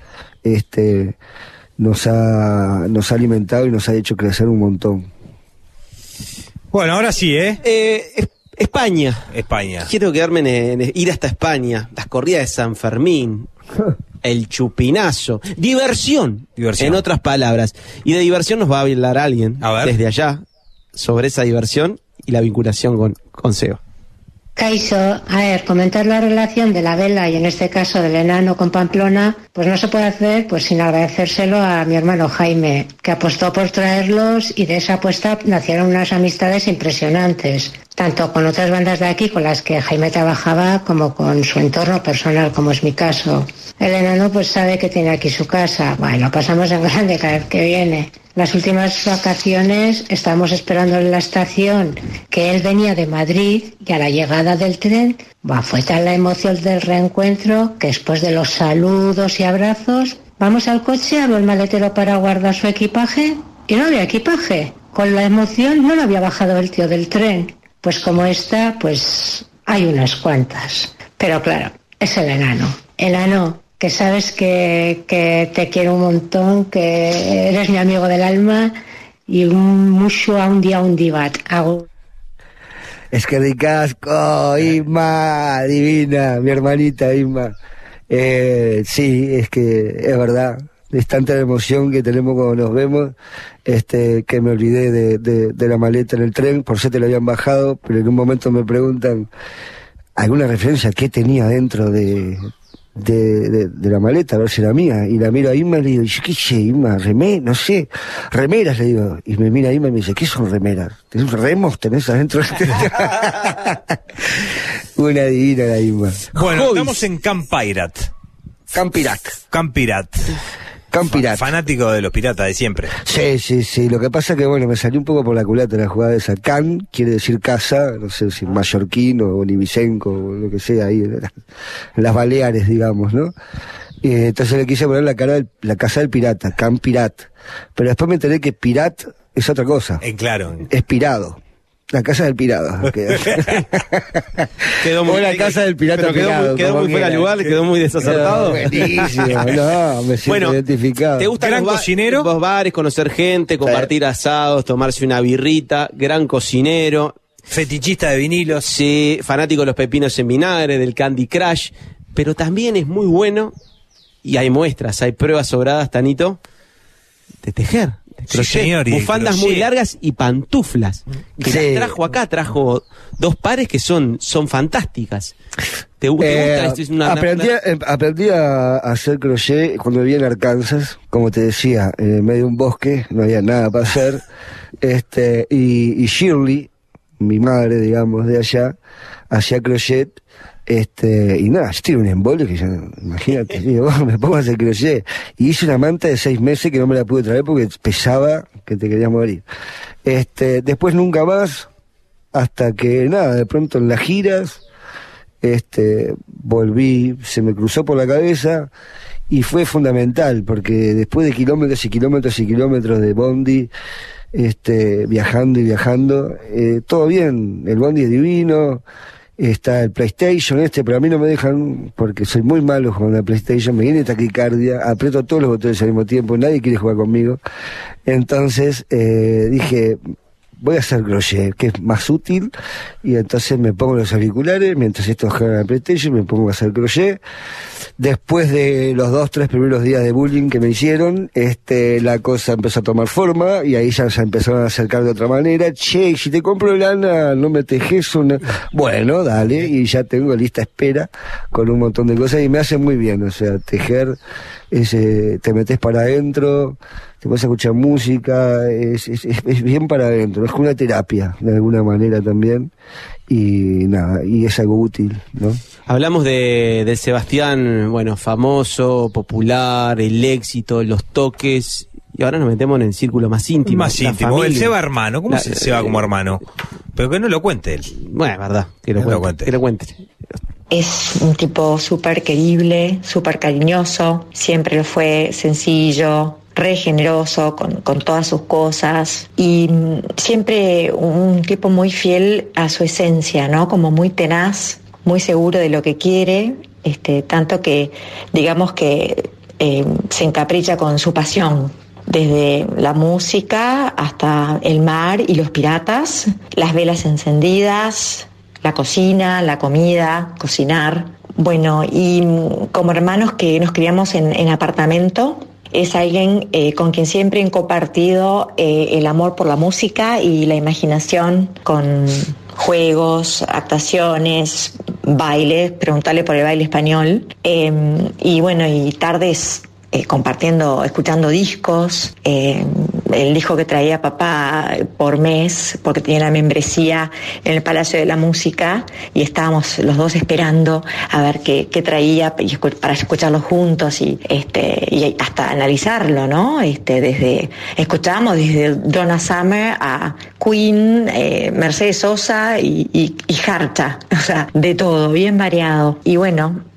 Nos ha alimentado y nos ha hecho crecer un montón. Bueno, ahora sí, España. Quiero quedarme en ir hasta España. Las corridas de San Fermín. El chupinazo. Diversión. En otras palabras. Y de diversión nos va a hablar alguien desde allá sobre esa diversión y la vinculación con Seba. Kaixo, a ver, comentar la relación de La Vela y en este caso del Enano con Pamplona, pues no se puede hacer pues sin agradecérselo a mi hermano Jaime, que apostó por traerlos, y de esa apuesta nacieron unas amistades impresionantes, tanto con otras bandas de aquí con las que Jaime trabajaba como con su entorno personal, como es mi caso. El Enano pues sabe que tiene aquí su casa, bueno, lo pasamos en grande cada vez que viene. Las últimas vacaciones estábamos esperando en la estación, que él venía de Madrid, y a la llegada del tren, fue tal la emoción del reencuentro que después de los saludos y abrazos, vamos al coche, abro el maletero para guardar su equipaje y no había equipaje. Con la emoción no lo había bajado el tío del tren. Pues como esta, pues hay unas cuantas. Pero claro, es el enano. Enano, que sabes que te quiero un montón, que eres mi amigo del alma y mucho a un día bat. Es que ricasco, Isma, divina, mi hermanita Isma. Sí, es que es verdad. Es tanta emoción que tenemos cuando nos vemos, que me olvidé de la maleta en el tren, por suerte la habían bajado, pero en un momento me preguntan alguna referencia qué tenía dentro de la maleta, a ver si era mía, y la miro a Isma y le digo, ¿qué sé, Isma? No sé, remeras, le digo, y me mira Isma y me dice, ¿qué son remeras? ¿Tenés remos? ¿Tenés adentro? Una divina la Isma. Bueno, estamos en Camp Pirate. Camp Pirate. Fanático de los piratas de siempre. Sí. Lo que pasa es que, bueno, me salió un poco por la culata la jugada esa. Can quiere decir casa, no sé si mallorquín o bonivicenco o lo que sea, ahí en las Baleares, digamos, ¿no? Entonces le quise poner la casa del pirata, Camp Pirate. Pero después me enteré que pirat es otra cosa. Claro. Es pirado. La casa del pirado. Quedó muy, la casa del pirata. Pero quedó muy fuera de lugar, quedó muy desacertado. Buenísimo, no, me siento identificado. ¿Te gusta gran cocinero? Los bares, conocer gente, compartir asados, tomarse una birrita, gran cocinero. Fetichista de vinilos. Sí, fanático de los pepinos en vinagre, del Candy Crush. Pero también es muy bueno, y hay muestras, hay pruebas sobradas, Tanito, de tejer. Sí, señor, bufandas muy largas y pantuflas. Que las trajo acá, trajo 2 pares que son fantásticas. ¿Te gusta? Aprendí a hacer crochet cuando vivía en Arkansas, como te decía, en medio de un bosque, no había nada para hacer. Y Shirley, mi madre, digamos, de allá, hacía crochet. Y nada, yo tenía un embolio que ya, imagínate, digo, me pongo a hacer crochet. Y hice una manta de 6 meses que no me la pude traer porque pesaba que te querías morir. Después nunca más, hasta que nada, de pronto en las giras, volví, se me cruzó por la cabeza y fue fundamental porque después de kilómetros y kilómetros y kilómetros de bondi, viajando y viajando, todo bien, el bondi es divino. Está el PlayStation pero a mí no me dejan porque soy muy malo con la PlayStation, me viene taquicardia, aprieto todos los botones al mismo tiempo, nadie quiere jugar conmigo. Entonces dije, voy a hacer crochet, que es más útil, y entonces me pongo los auriculares mientras estos juegan a la PlayStation, me pongo a hacer crochet. Después de los 2-3 primeros días de bullying que me hicieron, la cosa empezó a tomar forma y ahí ya se empezaron a acercar de otra manera. Che, si te compro lana, no me tejes una... Bueno, dale, y ya tengo lista espera con un montón de cosas y me hace muy bien, o sea, tejer, te metes para adentro, te vas a escuchar música, es bien para adentro, es como una terapia, de alguna manera también. Y nada, y es algo útil, ¿no? Hablamos de Sebastián, bueno, famoso, popular, el éxito, los toques, y ahora nos metemos en el círculo más íntimo. Más íntimo, el Seba hermano, ¿cómo se va como hermano? Pero que no lo cuente él. Bueno, es verdad, que lo cuente. Es un tipo súper querible, súper cariñoso, siempre lo fue, sencillo, re generoso con todas sus cosas y siempre un tipo muy fiel a su esencia, ¿no? Como muy tenaz, muy seguro de lo que quiere, tanto que digamos que se encapricha con su pasión, desde la música hasta el mar y los piratas, las velas encendidas, la cocina, la comida, cocinar. Bueno, y como hermanos que nos criamos en apartamento, es alguien con quien siempre he compartido el amor por la música y la imaginación con juegos, actuaciones, bailes, preguntarle por el baile español, y bueno, y tardes compartiendo, escuchando discos, el disco que traía papá por mes, porque tenía la membresía en el Palacio de la Música, y estábamos los dos esperando a ver qué traía para escucharlo juntos y hasta analizarlo, ¿no? Escuchábamos desde Donna Summer a Queen, Mercedes Sosa y Harta, o sea, de todo, bien variado. Y bueno,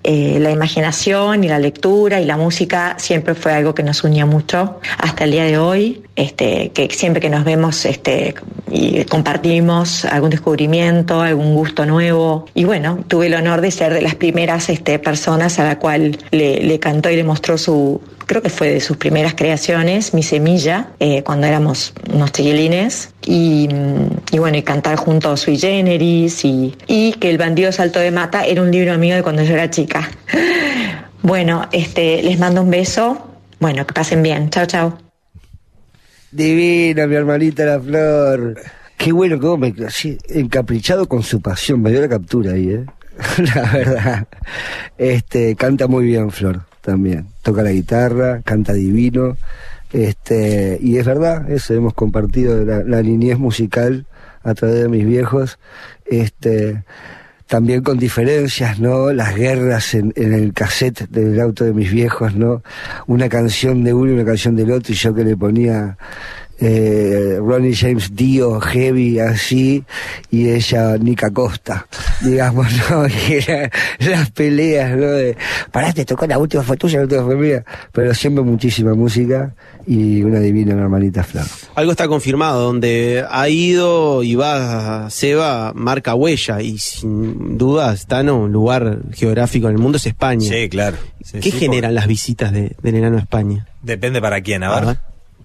la imaginación y la lectura y la música siempre fue algo que nos unía mucho hasta el día de hoy, que siempre que nos vemos y compartimos algún descubrimiento, algún gusto nuevo. Y bueno, tuve el honor de ser de las primeras personas a la cual le cantó y le mostró creo que fue de sus primeras creaciones, Mi Semilla, cuando éramos unos chiquilines, y bueno, y cantar junto a Sui Generis, y que El bandido saltó de mata era un libro mío de cuando yo era chica. Bueno, les mando un beso, bueno, que pasen bien, chao, chao. Divina, mi hermanita La Flor. Qué bueno que vos me así, encaprichado con su pasión, me dio la captura ahí, la verdad. Canta muy bien, Flor, también. Toca la guitarra, canta divino. Y es verdad, eso, hemos compartido la niñez musical a través de mis viejos. También con diferencias, ¿no? Las guerras en el cassette del auto de mis viejos, ¿no? Una canción de uno y una canción del otro, y yo que le ponía Ronnie James Dio, heavy, así, y ella Nica Costa, digamos, ¿no? Y las peleas, ¿no? Pará, te tocó la última fue tuya, la última fue mía. Pero siempre muchísima música y una divina hermanita Flor. Algo está confirmado, donde ha ido y va Seba, marca huella, y sin duda está en un lugar geográfico en el mundo, es España. Sí, claro. Sí, ¿Qué generan las visitas del enano a España? Depende para quién, a ver.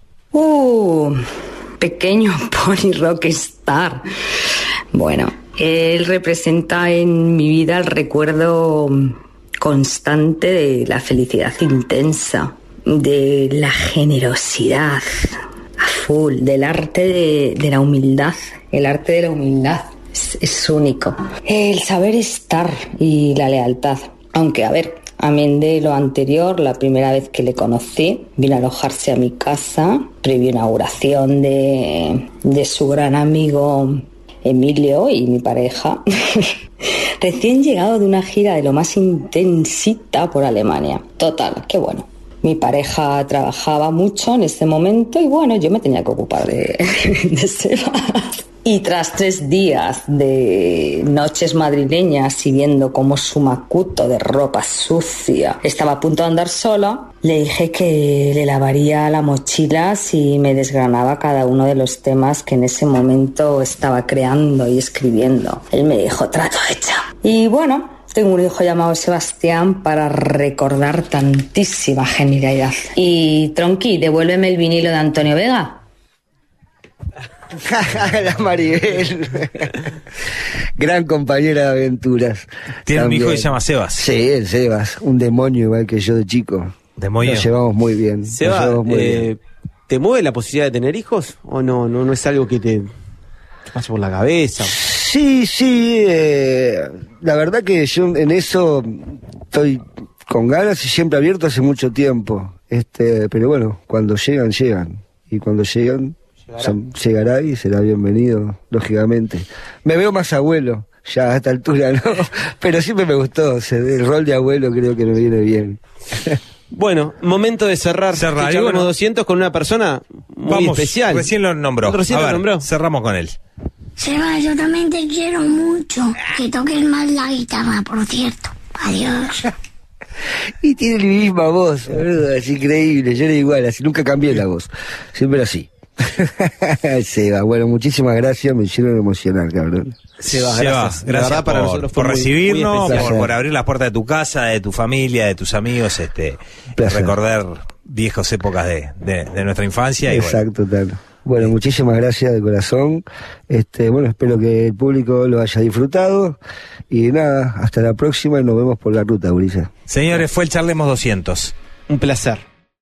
Pequeño Pony Rockstar. Bueno, él representa en mi vida el recuerdo constante de la felicidad intensa, de la generosidad a full, del arte de la humildad. El arte de la humildad es único. El saber estar y la lealtad. Aunque, a ver, amén de lo anterior, la primera vez que le conocí, vino a alojarse a mi casa, previa inauguración de su gran amigo Emilio y mi pareja, recién llegado de una gira de lo más intensita por Alemania. Total, qué bueno. Mi pareja trabajaba mucho en ese momento y bueno, yo me tenía que ocupar de Seba. Y tras 3 días de noches madrileñas y viendo cómo su macuto de ropa sucia estaba a punto de andar sola, le dije que le lavaría la mochila si me desgranaba cada uno de los temas que en ese momento estaba creando y escribiendo. Él me dijo, trato hecha. Y bueno, tengo un hijo llamado Sebastián para recordar tantísima genialidad. Y Tronqui, devuélveme el vinilo de Antonio Vega. La Maribel. Gran compañera de aventuras. Tiene un hijo que se llama Sebas. Sí, el Sebas, un demonio igual que yo de chico. Demonio. Nos llevamos muy bien. Seba, ¿te mueve la posibilidad de tener hijos? ¿O no es algo que te pasa por la cabeza? Sí, la verdad que yo en eso estoy con ganas y siempre abierto hace mucho tiempo. Pero bueno, cuando llegan. Y cuando llegan, llegará y será bienvenido, lógicamente. Me veo más abuelo ya a esta altura, ¿no? Pero siempre me gustó, el rol de abuelo creo que me viene bien. Bueno, momento de cerrar. Y bueno, 200 con una persona muy especial. Recién lo nombró. Cerramos con él. Seba, yo también te quiero mucho. Que toques más la guitarra, por cierto. Adiós. Y tiene la misma voz, boludo, es increíble. Yo era igual, así nunca cambié la voz. Siempre así. Seba, bueno, muchísimas gracias, me hicieron emocionar, cabrón. Seba, gracias para nosotros por recibirnos, por abrir la puerta de tu casa, de tu familia, de tus amigos, recordar viejas épocas de nuestra infancia. Exacto, tal. Bueno, muchísimas gracias de corazón. Bueno, espero que el público lo haya disfrutado. Y nada, hasta la próxima y nos vemos por la ruta, Ulises. Señores, fue el Charlemos 200. Un placer.